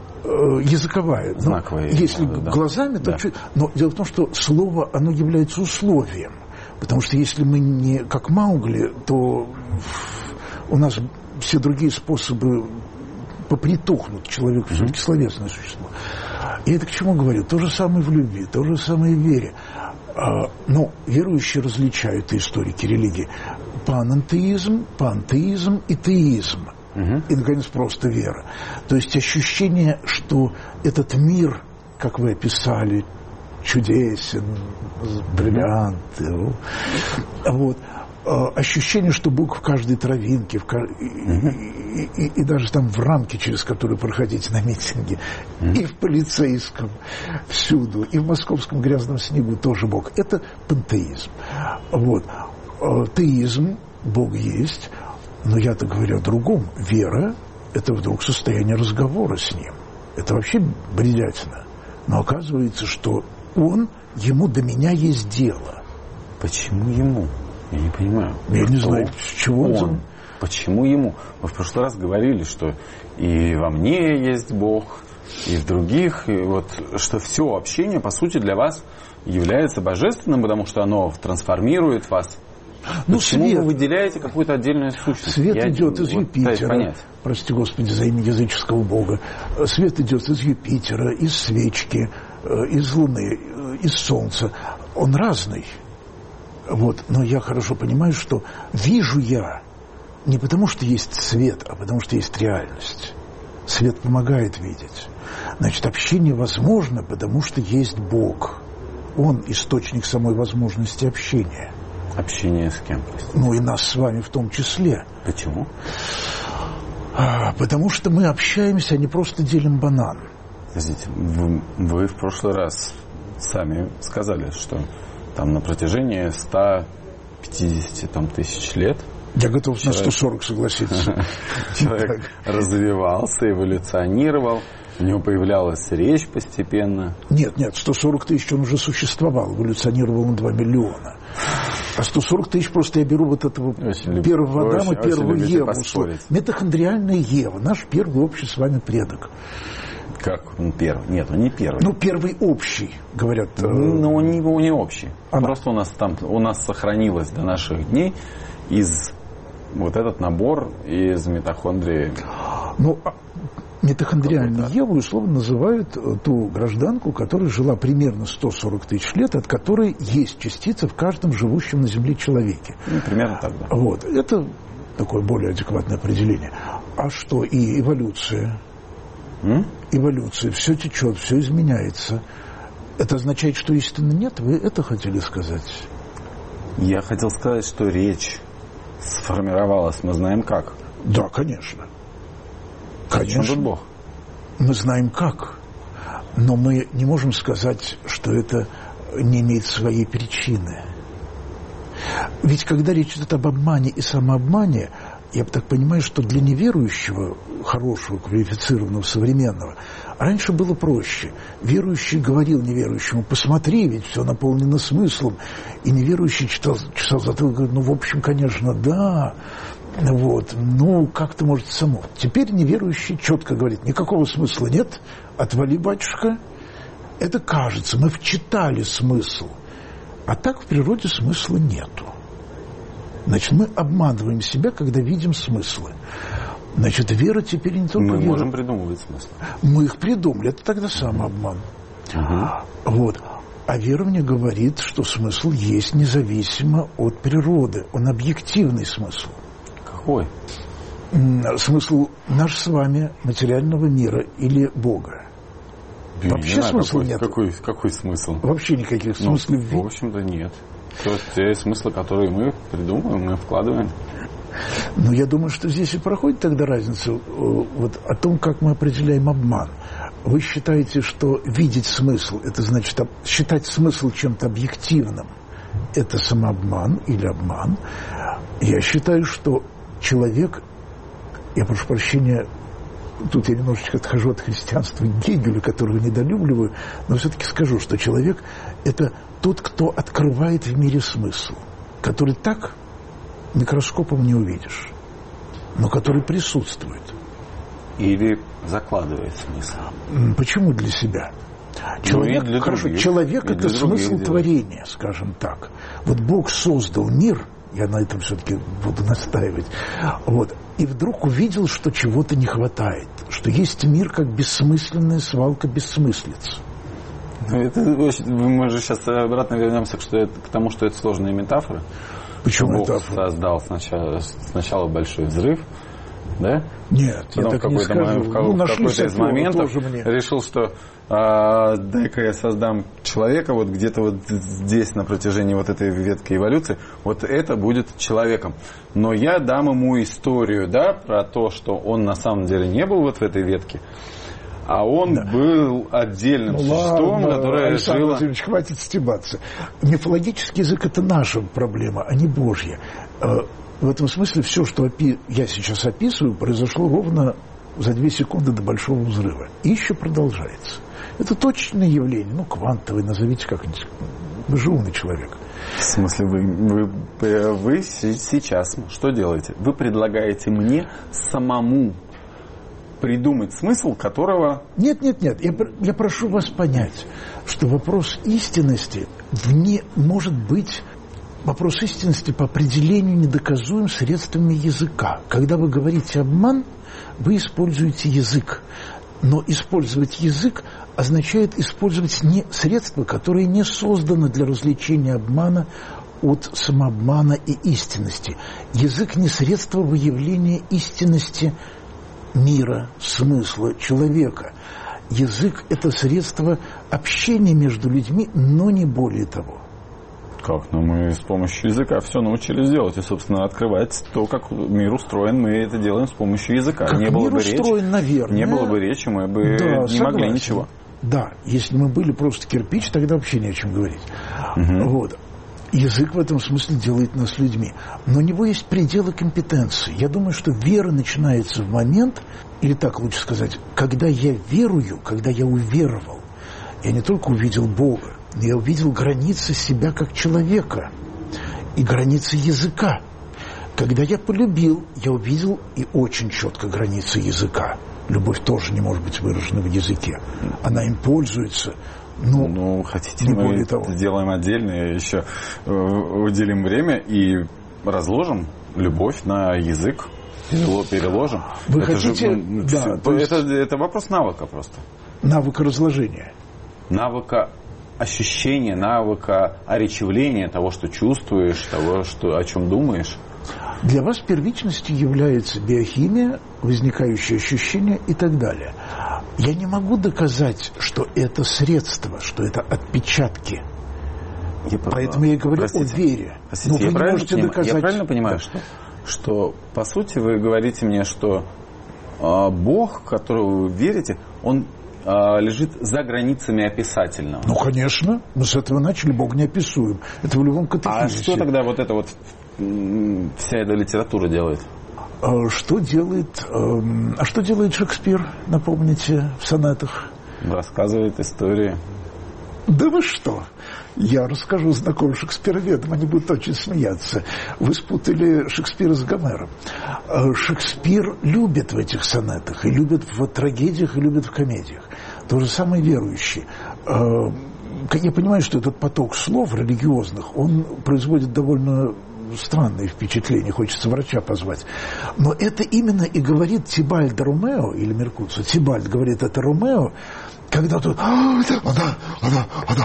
A: Языковая.
C: Знаковая.
A: Если
C: да.
A: глазами, то...
C: Да.
A: Чуть... Но дело в том, что слово, оно является условием. Потому что если мы не как Маугли, то у нас все другие способы попритухнут. Человек mm-hmm. все-таки словесное существо. И это к чему говорю? То же самое в любви, то же самое в вере. Но верующие различают, историки религии, панэнтеизм, пантеизм и теизм. Угу. И, наконец, просто вера. То есть ощущение, что этот мир, как вы описали, чудесен, бриллианты, вот, ощущение, что Бог в каждой травинке, в кажд... угу. и, и, и даже там в рамке, через которую проходите на митинге, угу. и в полицейском, всюду, и в московском грязном снегу тоже Бог. Это пантеизм. Вот. Теизм, Бог есть. Но я-то говорю о другом. Вера – это вдруг состояние разговора с Ним. Это вообще бредятина. Но оказывается, что Он, Ему до меня есть дело.
C: Почему Ему? Я не понимаю.
A: Я не знаю, с чего
C: Он.
A: он.
C: Почему Ему? Мы в прошлый раз говорили, что и во мне есть Бог, и в других, и вот, что все общение, по сути, для вас является божественным, потому что оно трансформирует вас.
A: Ну,
C: почему
A: свет,
C: вы выделяете какую-то отдельную сущность?
A: Свет
C: Я
A: идет из
C: вот
A: Юпитера. Прости, Господи, за имя языческого бога. Свет идет из Юпитера, из свечки, из Луны, из Солнца. Он разный. Вот. Но я хорошо понимаю, что вижу я не потому, что есть свет, а потому, что есть реальность. Свет помогает видеть. Значит, общение возможно, потому что есть Бог. Он источник самой возможности общения.
C: Общение с кем? Простите?
A: Ну и нас с вами в том числе.
C: Почему?
A: А, потому что мы общаемся, а не просто делим банан.
C: Подождите, вы, вы в прошлый раз сами сказали, что там на протяжении ста пятидесяти там, тысяч лет
A: я готов
C: человек...
A: на сто сорок согласиться.
C: Человек развивался, эволюционировал, у него появлялась речь постепенно.
A: Нет, нет, сто сорок тысяч он уже существовал, эволюционировал на два миллиона. А сто сорок тысяч просто я беру вот этого очень первого
C: люб...
A: Адама,
C: очень,
A: первого
C: очень
A: Еву.
C: Митохондриальная
A: Ева, наш первый общий с вами предок.
C: Как он первый? Нет, он не первый.
A: Ну, первый общий, говорят.
C: Ну, он не, он не общий. Она. Просто у нас там, у нас сохранилось до наших дней из вот этот набор из митохондрии.
A: Ну, митохондриальной Евой условно называют ту гражданку, которая жила примерно сто сорок тысяч лет, от которой есть частица в каждом живущем на Земле человеке.
C: Ну, примерно так, да.
A: Вот. Это такое более адекватное определение. А что, и эволюция? М? Эволюция. Все течет, все изменяется. Это означает, что истины нет? Вы это хотели сказать?
C: Я хотел сказать, что речь сформировалась, мы знаем как.
A: Да, конечно. Конечно.
C: А чем тут Бог?
A: Мы знаем как. Но мы не можем сказать, что это не имеет своей причины. Ведь когда речь идет об обмане и самообмане, я так понимаю, что для неверующего, хорошего, квалифицированного, современного, раньше было проще. Верующий говорил неверующему: посмотри, ведь все наполнено смыслом. И неверующий читал, чесал затылок, говорит: ну, в общем, конечно, да. Вот, ну, как-то может само. Теперь неверующий четко говорит: никакого смысла нет, отвали, батюшка. Это кажется, мы вчитали смысл. А так в природе смысла нету. Значит, мы обманываем себя, когда видим смыслы. Значит, вера теперь не только
C: мы
A: вера.
C: Мы можем придумывать смыслы.
A: Мы их придумали, это тогда самообман.
C: Угу.
A: Вот. А вера мне говорит, что смысл есть независимо от природы. Он объективный смысл.
C: Какой?
A: Смысл наш с вами материального мира или Бога.
C: Я
A: Вообще
C: не знаю,
A: смысла
C: какой,
A: нет.
C: Какой, какой смысл?
A: Вообще никаких смыслов.
C: Ну, в общем-то, нет. То есть те смыслы, которые мы придумываем, мы вкладываем.
A: Ну, я думаю, что здесь и проходит тогда разница вот, о том, как мы определяем обман. Вы считаете, что видеть смысл, это значит считать смысл чем-то объективным, это самообман или обман. Я считаю, что человек, я прошу прощения, тут я немножечко отхожу от христианства к Гегелю, которого недолюбливаю, но все-таки скажу, что человек – это тот, кто открывает в мире смысл, который так микроскопом не увидишь, но который присутствует.
C: Или закладывает смысл.
A: Почему для себя? Человек,
C: ну,
A: хорошо,
C: других,
A: человек – это смысл
C: делать.
A: творения, скажем так. Вот Бог создал мир, я на этом все-таки буду настаивать, вот, и вдруг увидел, что чего-то не хватает, что есть мир как бессмысленная свалка бессмыслиц.
C: Это, мы же сейчас обратно вернемся к, что это, к тому, что это сложные метафоры.
A: Почему
C: Бог
A: метафоры?
C: создал сначала, сначала большой взрыв, да?
A: Нет,
C: потом
A: я так
C: в какой-то,
A: не скажу.
C: момент, в,
A: ну,
C: в какой-то из моментов
A: мне.
C: решил, что а, дай-ка я создам человека вот где-то вот здесь на протяжении вот этой ветки эволюции, вот это будет человеком. Но я дам ему историю, да, про то, что он на самом деле не был вот в этой ветке, а он да. был отдельным ну, существом, ладно, которое
A: Александр
C: жило...
A: Владимирович, хватит стебаться. Мифологический язык – это наша проблема, а не Божья. В этом смысле все, что опи... я сейчас описываю, произошло ровно за две секунды до Большого взрыва. И еще продолжается. Это точное явление, ну, квантовое, назовите как-нибудь. Вы же умный человек.
C: В смысле, вы, вы, вы сейчас что делаете? Вы предлагаете мне самому придумать смысл, которого...
A: Нет, нет, нет. Я, я прошу вас понять, что вопрос истинности вне может быть... Вопрос истинности по определению недоказуем средствами языка. Когда вы говорите «обман», вы используете язык. Но использовать язык означает использовать не средства, которые не созданы для развлечения обмана от самообмана и истинности. Язык не средство выявления истинности мира, смысла, человека. Язык – это средство общения между людьми, но не более того.
C: Как? Ну, мы с помощью языка все научились делать. И, собственно, открывать то, как мир устроен, мы это делаем с помощью языка.
A: Как
C: не было
A: мир
C: бы
A: устроен,
C: речи,
A: наверное.
C: Не было бы речи, мы бы
A: да,
C: не
A: согласен.
C: могли ничего.
A: Да, если мы были просто кирпич, тогда вообще не о чем говорить.
C: Угу.
A: Вот. Язык в этом смысле делает нас людьми. Но у него есть пределы компетенции. Я думаю, что вера начинается в момент, или так лучше сказать, когда я верую, когда я уверовал. Я не только увидел Бога, но я увидел границы себя как человека и границы языка. Когда я полюбил, я увидел и очень четко границы языка. Любовь тоже не может быть выражена в языке. Она им пользуется. Но
C: ну, хотите,
A: не
C: мы
A: более того.
C: сделаем отдельно, еще уделим время и разложим любовь на язык. Переложим.
A: Вы
C: это
A: хотите...
C: Же, ну,
A: да,
C: это, есть... это, это вопрос навыка просто.
A: Навыка разложения.
C: Навыка ощущения, навыка оречевления того, что чувствуешь, того, что, о чем думаешь.
A: Для вас первичностью является биохимия, возникающие ощущения и так далее. Я не могу доказать, что это средство, что это отпечатки. Я Поэтому я говорю Простите. о вере.
C: Простите, Но вы не можете поним... доказать... Я правильно понимаю, что, что по сути вы говорите мне, что э, Бог, в которого вы верите, он э, лежит за границами описательного?
A: Ну, конечно. Мы с этого начали, Бог неописуем. Это в любом катехизисе.
C: А что тогда вот это вот вся эта литература делает?
A: Что делает, а что делает Шекспир, напомните, в сонетах?
C: Рассказывает истории.
A: Да вы что? Я расскажу знакомым шекспироведам, они будут очень смеяться. Вы спутали Шекспира с Гомером. Шекспир любит в этих сонетах, и любит в трагедиях, и любит в комедиях. То же самое верующие. Я понимаю, что этот поток слов религиозных, он производит довольно странные впечатления, хочется врача позвать. Но это именно и говорит Тибальд Ромео, или Меркуццо, Тибальд говорит это Ромео, когда тут она, она, она,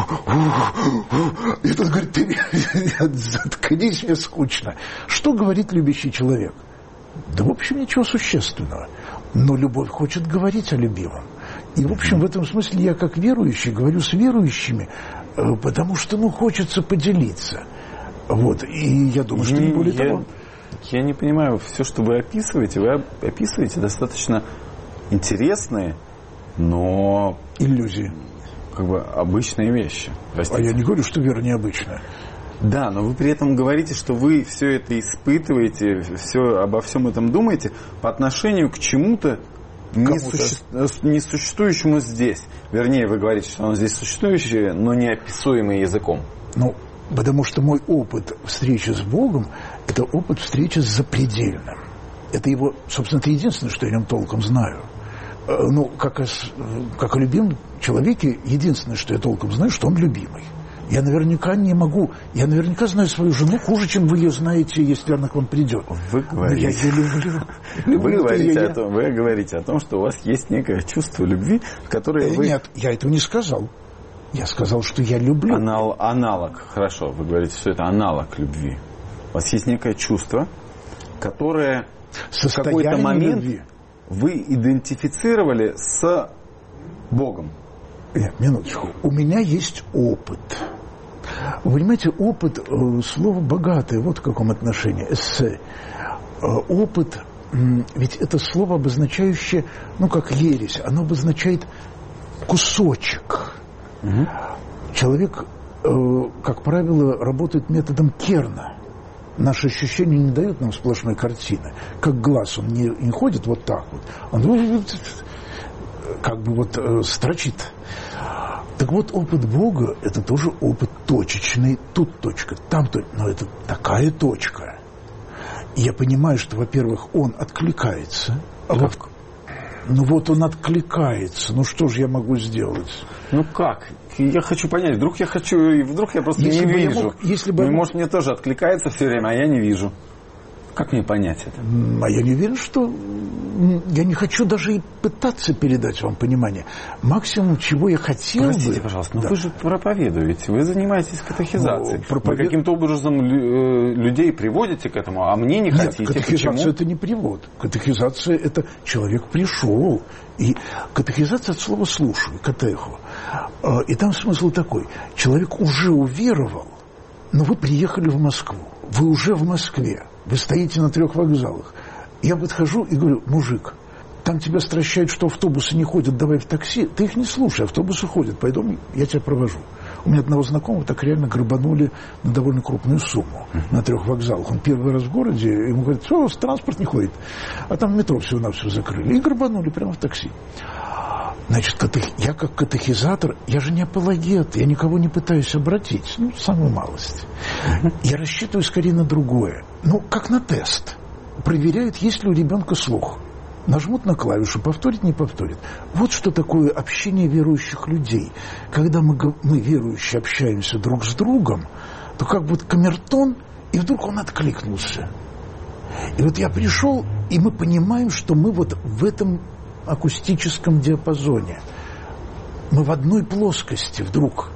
A: и тут говорит, ты заткнись, мне скучно. Что говорит любящий человек? Да, в общем, ничего существенного. Но любовь хочет говорить о любимом. И, в общем, в этом смысле я, как верующий, говорю с верующими, потому что, ну, хочется поделиться. Вот, и я думаю, что не более
C: я,
A: того.
C: Я не понимаю, все, что вы описываете, вы описываете достаточно интересные, но...
A: Иллюзии.
C: Как бы обычные вещи. Простите.
A: А я не говорю, что вера необычная.
C: Да, но вы при этом говорите, что вы все это испытываете, все, обо всем этом думаете по отношению к чему-то несуществующему здесь. Вернее, вы говорите, что оно здесь существующее, но неописуемое языком.
A: Ну, потому что мой опыт встречи с Богом – это опыт встречи с запредельным. Это его, собственно, это единственное, что я о нем толком знаю. Ну, как о, как о любимом человеке, единственное, что я толком знаю, что он любимый. Я наверняка не могу, я наверняка знаю свою жену хуже, чем вы ее знаете, если она к вам придет.
C: Вы говорите, я ее люблю. люблю вы, говорите я, о том, вы говорите о том, что у вас есть некое чувство любви, которое вы...
A: Нет, я этого не сказал. Я сказал, что я люблю.
C: Анал, аналог, хорошо, вы говорите, что это аналог любви. У вас есть некое чувство, которое в какой-то момент любви. Вы идентифицировали с Богом.
A: Нет, минуточку. У меня есть опыт. Вы понимаете, опыт, слово богатое, вот в каком отношении, эссе. Опыт, ведь это слово, обозначающее, ну, как ересь, оно обозначает кусочек. Угу. Человек, как правило, работает методом Керна. Наши ощущения не дают нам сплошной картины. Как глаз, он не, не ходит вот так вот. Он как бы вот э, строчит. Так вот, опыт Бога – это тоже опыт точечный. Тут точка, там точка. Но это такая точка. И я понимаю, что, во-первых, он откликается. А вот, ну вот он откликается. Ну что же я могу сделать?
C: Ну как? Я хочу понять. Вдруг я хочу, и вдруг я просто если не вижу. Мог, если бы ну, мог... Может, мне тоже откликается все время, а я не вижу. Как мне понять это?
A: А я не уверен, что... Я не хочу даже и пытаться передать вам понимание. Максимум, чего я хотел
C: Простите,
A: бы...
C: Простите, пожалуйста, но да. Вы же проповедуете, вы занимаетесь катехизацией. Ну, проповед... Вы каким-то образом людей приводите к этому, а мне не
A: Нет,
C: хотите.
A: Катехизация
C: Почему?
A: Это не привод. Катехизация это человек пришел. И катехизация от слова «слушаю», катеху. И там смысл такой. Человек уже уверовал, но вы приехали в Москву. Вы уже в Москве. Вы стоите на трех вокзалах. Я подхожу и говорю: мужик, там тебя стращают, что автобусы не ходят, давай в такси. Ты их не слушай, автобусы ходят, пойдем, я тебя провожу. У меня одного знакомого так реально грабанули на довольно крупную сумму uh-huh. на трех вокзалах. Он первый раз в городе, ему говорят: что, транспорт не ходит. А там метро всего-навсего закрыли. И грабанули прямо в такси. Значит, я как катехизатор, я же не апологет, я никого не пытаюсь обратить, ну, самую малость. Я рассчитываю скорее на другое. Ну, как на тест. Проверяют, есть ли у ребенка слух. Нажмут на клавишу, повторит, не повторит. Вот что такое общение верующих людей. Когда мы, мы верующие, общаемся друг с другом, то как будто камертон, и вдруг он откликнулся. И вот я пришел, и мы понимаем, что мы вот в этом акустическом диапазоне. Мы в одной плоскости вдруг.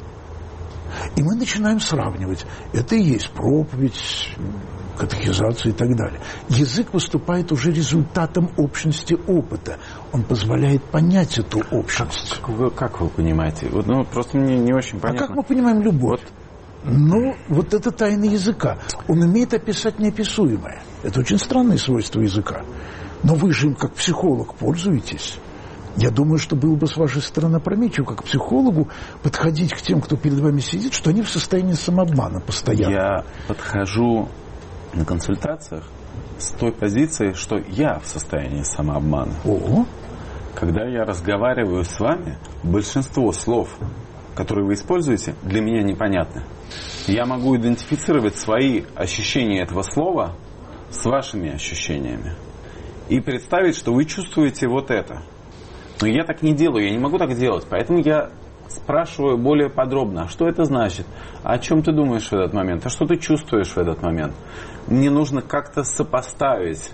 A: И мы начинаем сравнивать. Это и есть проповедь, катехизация и так далее. Язык выступает уже результатом общности опыта. Он позволяет понять эту общность.
C: Как вы, как вы понимаете? Вот, ну, просто мне не очень понятно.
A: А как мы понимаем любовь? Вот. Ну, вот это тайна языка. Он умеет описать неописуемое. Это очень странное свойство языка. Но вы же им как психолог пользуетесь. Я думаю, что было бы с вашей стороны опрометчиво, как психологу, подходить к тем, кто перед вами сидит, что они в состоянии самообмана постоянно.
C: Я подхожу на консультациях с той позиции, что я в состоянии самообмана.
A: О.
C: Когда я разговариваю с вами, большинство слов, которые вы используете, для меня непонятны. Я могу идентифицировать свои ощущения этого слова с вашими ощущениями и представить, что вы чувствуете вот это. Но я так не делаю, я не могу так делать, поэтому я спрашиваю более подробно, а что это значит, а о чем ты думаешь в этот момент, а что ты чувствуешь в этот момент. Мне нужно как-то сопоставить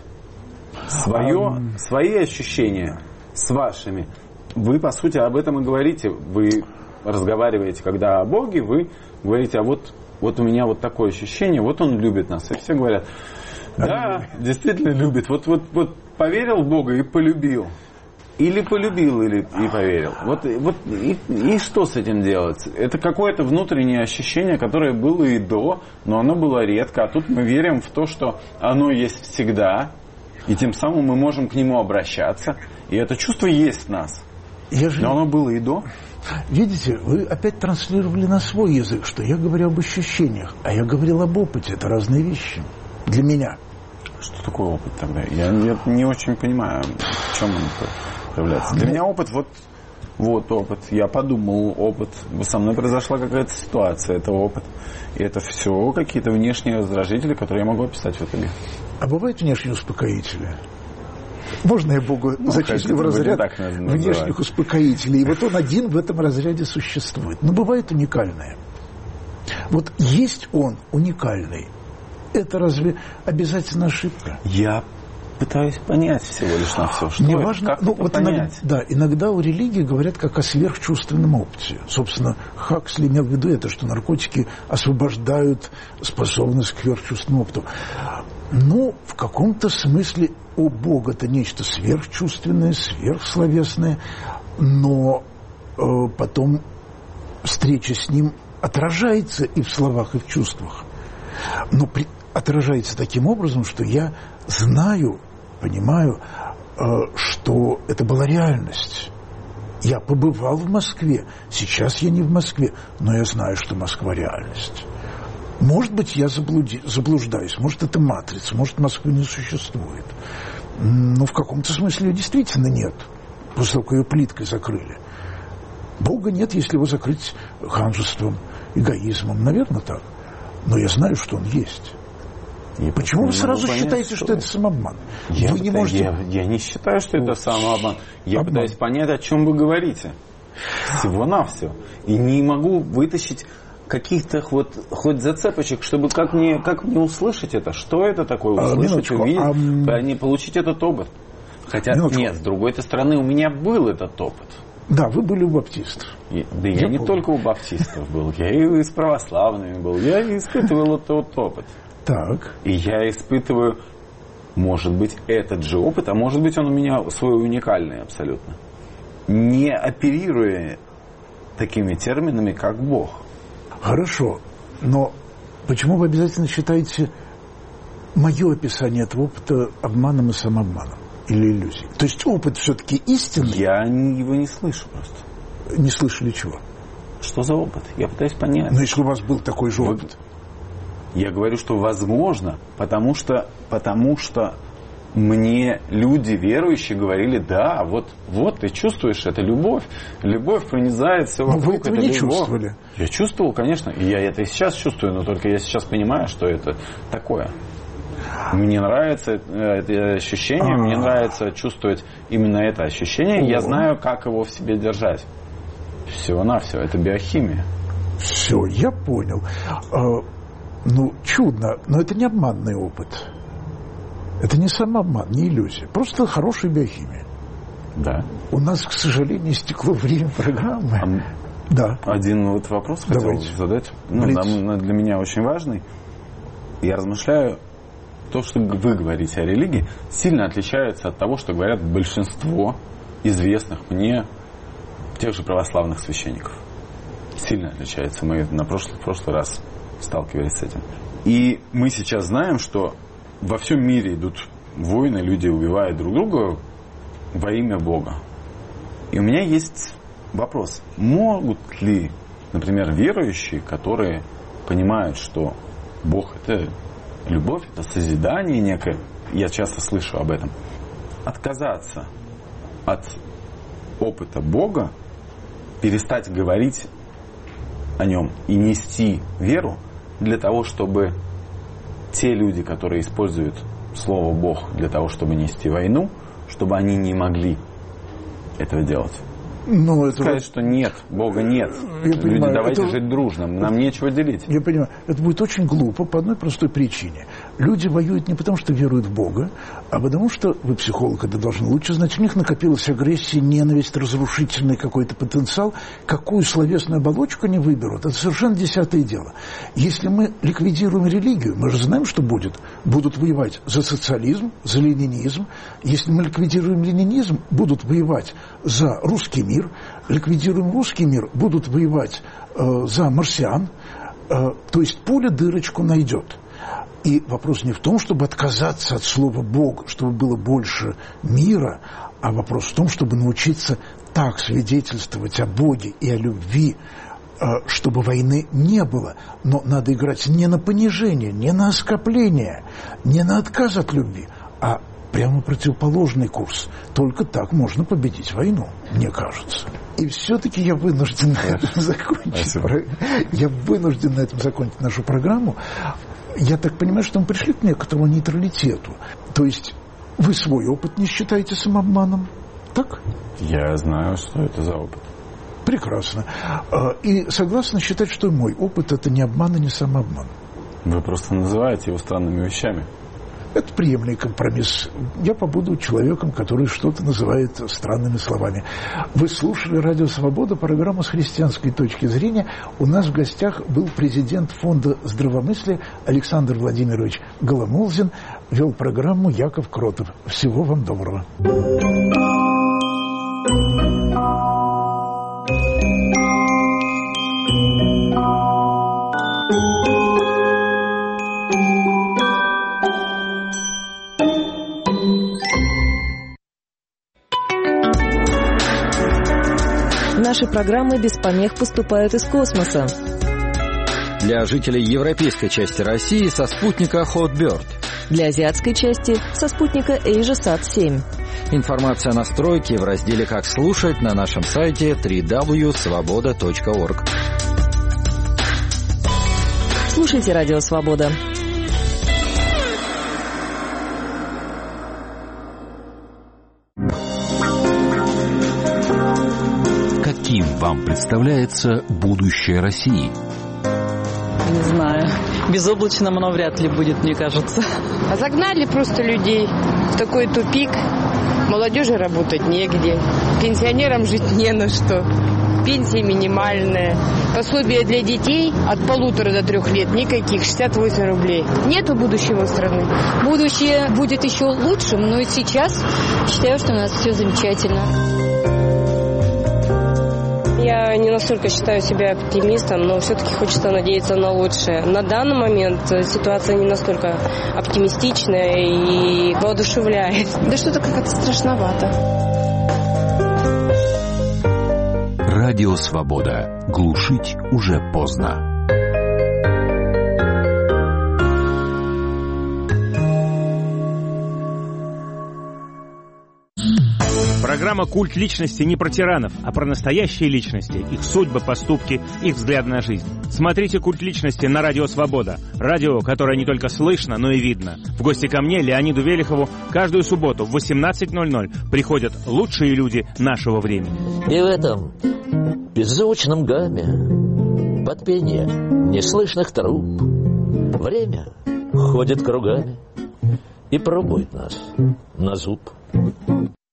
C: свое, свои ощущения с вашими. Вы, по сути, об этом и говорите. Вы разговариваете, когда о Боге, вы говорите, а вот, вот у меня вот такое ощущение, вот он любит нас. И все говорят, да, действительно любит. Вот, вот, вот поверил в Бога и полюбил. Или полюбил, или и поверил. Вот, вот и, и что с этим делать? Это какое-то внутреннее ощущение, которое было и до, но оно было редко. А тут мы верим в то, что оно есть всегда, и тем самым мы можем к нему обращаться. И это чувство есть в нас. Я же... Но оно было и до.
A: Видите, вы опять транслировали на свой язык, что я говорю об ощущениях, а я говорил об опыте. Это разные вещи для меня.
C: Что такое опыт тогда? Я, я не очень понимаю, в чем он проявляется. Для меня опыт, вот, вот опыт. Я подумал, опыт. Со мной произошла какая-то ситуация, это опыт. И это все какие-то внешние раздражители, которые я могу описать в итоге.
A: А бывают внешние успокоители? Можно я Богу ну, зачислю в разряд внешних успокоителей? И вот он один в этом разряде существует. Но бывает уникальное. Вот есть он уникальный. Это разве обязательно ошибка?
C: Я пытаюсь понять всего лишь на все. Что
A: Мне
C: это?
A: важно,
C: как
A: ну,
C: это
A: вот
C: понять?
A: Иногда, да, иногда у религии говорят как о сверхчувственном опыте. Собственно, Хаксли имел в виду это, что наркотики освобождают способность к сверхчувственному опыту. Но в каком-то смысле у Бога это нечто сверхчувственное, сверхсловесное, но э, потом встреча с ним отражается и в словах, и в чувствах. Но при, отражается таким образом, что я знаю, понимаю, э, что это была реальность. Я побывал в Москве, сейчас я не в Москве, но я знаю, что Москва реальность. Может быть, я заблуди, заблуждаюсь, может, это матрица, может, Москвы не существует. Но в каком-то смысле ее действительно нет, после того, как ее плиткой закрыли. Бога нет, если его закрыть ханжеством, эгоизмом, наверное, так. Но я знаю, что он есть. И почему вы сразу понять, считаете, что... что это самообман?
C: Я,
A: вы не можете...
C: я, я не считаю, что это самообман. Я обман. Пытаюсь понять, о чем вы говорите. Всего-навсего. И не могу вытащить каких-то вот, хоть зацепочек, чтобы как мне, как мне услышать это. Что это такое? Услышать, а, увидеть, а... не получить этот опыт. Хотя минуточку. Нет, с другой-то стороны, у меня был этот опыт.
A: Да, вы были у баптистов.
C: И, да я, я не помню. Только у баптистов был, я и с православными был. Я испытывал этот опыт.
A: Так.
C: И я испытываю, может быть, этот же опыт, а может быть, он у меня свой уникальный абсолютно. Не оперируя такими терминами, как Бог.
A: Хорошо, но почему вы обязательно считаете мое описание этого опыта обманом и самообманом? Или иллюзией? То есть опыт все-таки истинный?
C: Я его не слышу просто.
A: Не слышали чего?
C: Что за опыт? Я пытаюсь понять.
A: Но если у вас был такой же опыт?
C: Я говорю, что возможно, потому что, потому что мне люди верующие говорили, да, вот, вот ты чувствуешь, это любовь. Любовь пронизает все вокруг.
A: Но вы этого
C: это
A: не
C: любовь.
A: чувствовали?
C: Я чувствовал, конечно. И я это и сейчас чувствую, но только я сейчас понимаю, что это такое. Мне нравится это ощущение, А-а-а. мне нравится чувствовать именно это ощущение. О-о-о. Я знаю, как его в себе держать. Всего-навсего. Это биохимия.
A: Все, я понял. А, ну, чудно, но это не обманный опыт. Это не самообман, не иллюзия. Просто хорошая биохимия.
C: Да.
A: У нас, к сожалению, истекло время программы.
C: А
A: да.
C: Один вот вопрос хотел
A: Давайте.
C: задать. Ну, нам, для меня очень важный. Я размышляю, то, что вы говорите о религии, сильно отличается от того, что говорят большинство известных мне тех же православных священников. Сильно отличается. Мы на прошлый, в прошлый раз сталкивались с этим. И мы сейчас знаем, что во всем мире идут войны, люди убивают друг друга во имя Бога. И у меня есть вопрос. Могут ли, например, верующие, которые понимают, что Бог – это любовь, это созидание некое, я часто слышу об этом, отказаться от опыта Бога, перестать говорить о нем и нести веру для того, чтобы те люди, которые используют слово Бог для того, чтобы нести войну, чтобы они не могли этого делать. Ну, это сказать, вот... что нет, Бога нет. Я Люди, понимаю, давайте это... жить дружно, нам это... нечего делить.
A: Я понимаю, это будет очень глупо по одной простой причине. Люди воюют не потому, что веруют в Бога, а потому что, вы психолог, это должны лучше знать, у них накопилась агрессия, ненависть, разрушительный какой-то потенциал. Какую словесную оболочку они выберут, это совершенно десятое дело. Если мы ликвидируем религию, мы же знаем, что будет. Будут воевать за социализм, за ленинизм. Если мы ликвидируем ленинизм, будут воевать за русский мир. Мир, ликвидируем русский мир, будут воевать э, за марсиан, э, то есть пуля дырочку найдет. И вопрос не в том, чтобы отказаться от слова Бог, чтобы было больше мира, а вопрос в том, чтобы научиться так свидетельствовать о Боге и о любви, э, чтобы войны не было. Но надо играть не на понижение, не на оскорбление, не на отказ от любви, а прямо противоположный курс. Только так можно победить войну, мне кажется. И все-таки я вынужден на этом закончить. Я вынужден на этом закончить нашу программу. Я так понимаю, что мы пришли к некоторому нейтралитету. То есть вы свой опыт не считаете самообманом, так?
C: Я знаю, что это за опыт.
A: Прекрасно. И согласны считать, что мой опыт – это не обман и не самообман.
C: Вы просто называете его странными вещами.
A: Это приемлемый компромисс. Я побуду человеком, который что-то называет странными словами. Вы слушали «Радио Свобода», программу с христианской точки зрения. У нас в гостях был президент Фонда здравомыслия Александр Владимирович Голомолзин. Вел программу Яков Кротов. Всего вам доброго.
D: Наши программы без помех поступают из космоса.
E: Для жителей европейской части России со спутника Hotbird.
D: Для азиатской части со спутника AsiaSat семь.
E: Информация о настройке в разделе «Как слушать» на нашем сайте дабл ю дабл ю дабл ю точка свобода точка орг.
D: Слушайте «Радио Свобода».
F: Каким вам представляется будущее России?
G: Не знаю. Безоблачным оно вряд ли будет, мне кажется.
H: А загнали просто людей в такой тупик. Молодежи работать негде. Пенсионерам жить не на что. Пенсия минимальная. Пособие для детей от полутора до трех лет никаких, шестьдесят восемь рублей. Нету будущего страны.
I: Будущее будет еще лучшим, но и сейчас считаю, что у нас все замечательно.
J: Я не настолько считаю себя оптимистом, но все-таки хочется надеяться на лучшее. На данный момент ситуация не настолько оптимистичная и воодушевляет.
K: Да что-то как-то страшновато.
F: Радио Свобода. Глушить уже поздно.
L: Программа «Культ личности» не про тиранов, а про настоящие личности, их судьбы, поступки, их взгляд на жизнь. Смотрите «Культ личности» на Радио Свобода. Радио, которое не только слышно, но и видно. В гости ко мне, Леониду Велихову, каждую субботу в восемнадцать ноль ноль приходят лучшие люди нашего времени.
M: И в этом беззвучном гамме, под пение неслышных труб, время ходит кругами и пробует нас на зуб.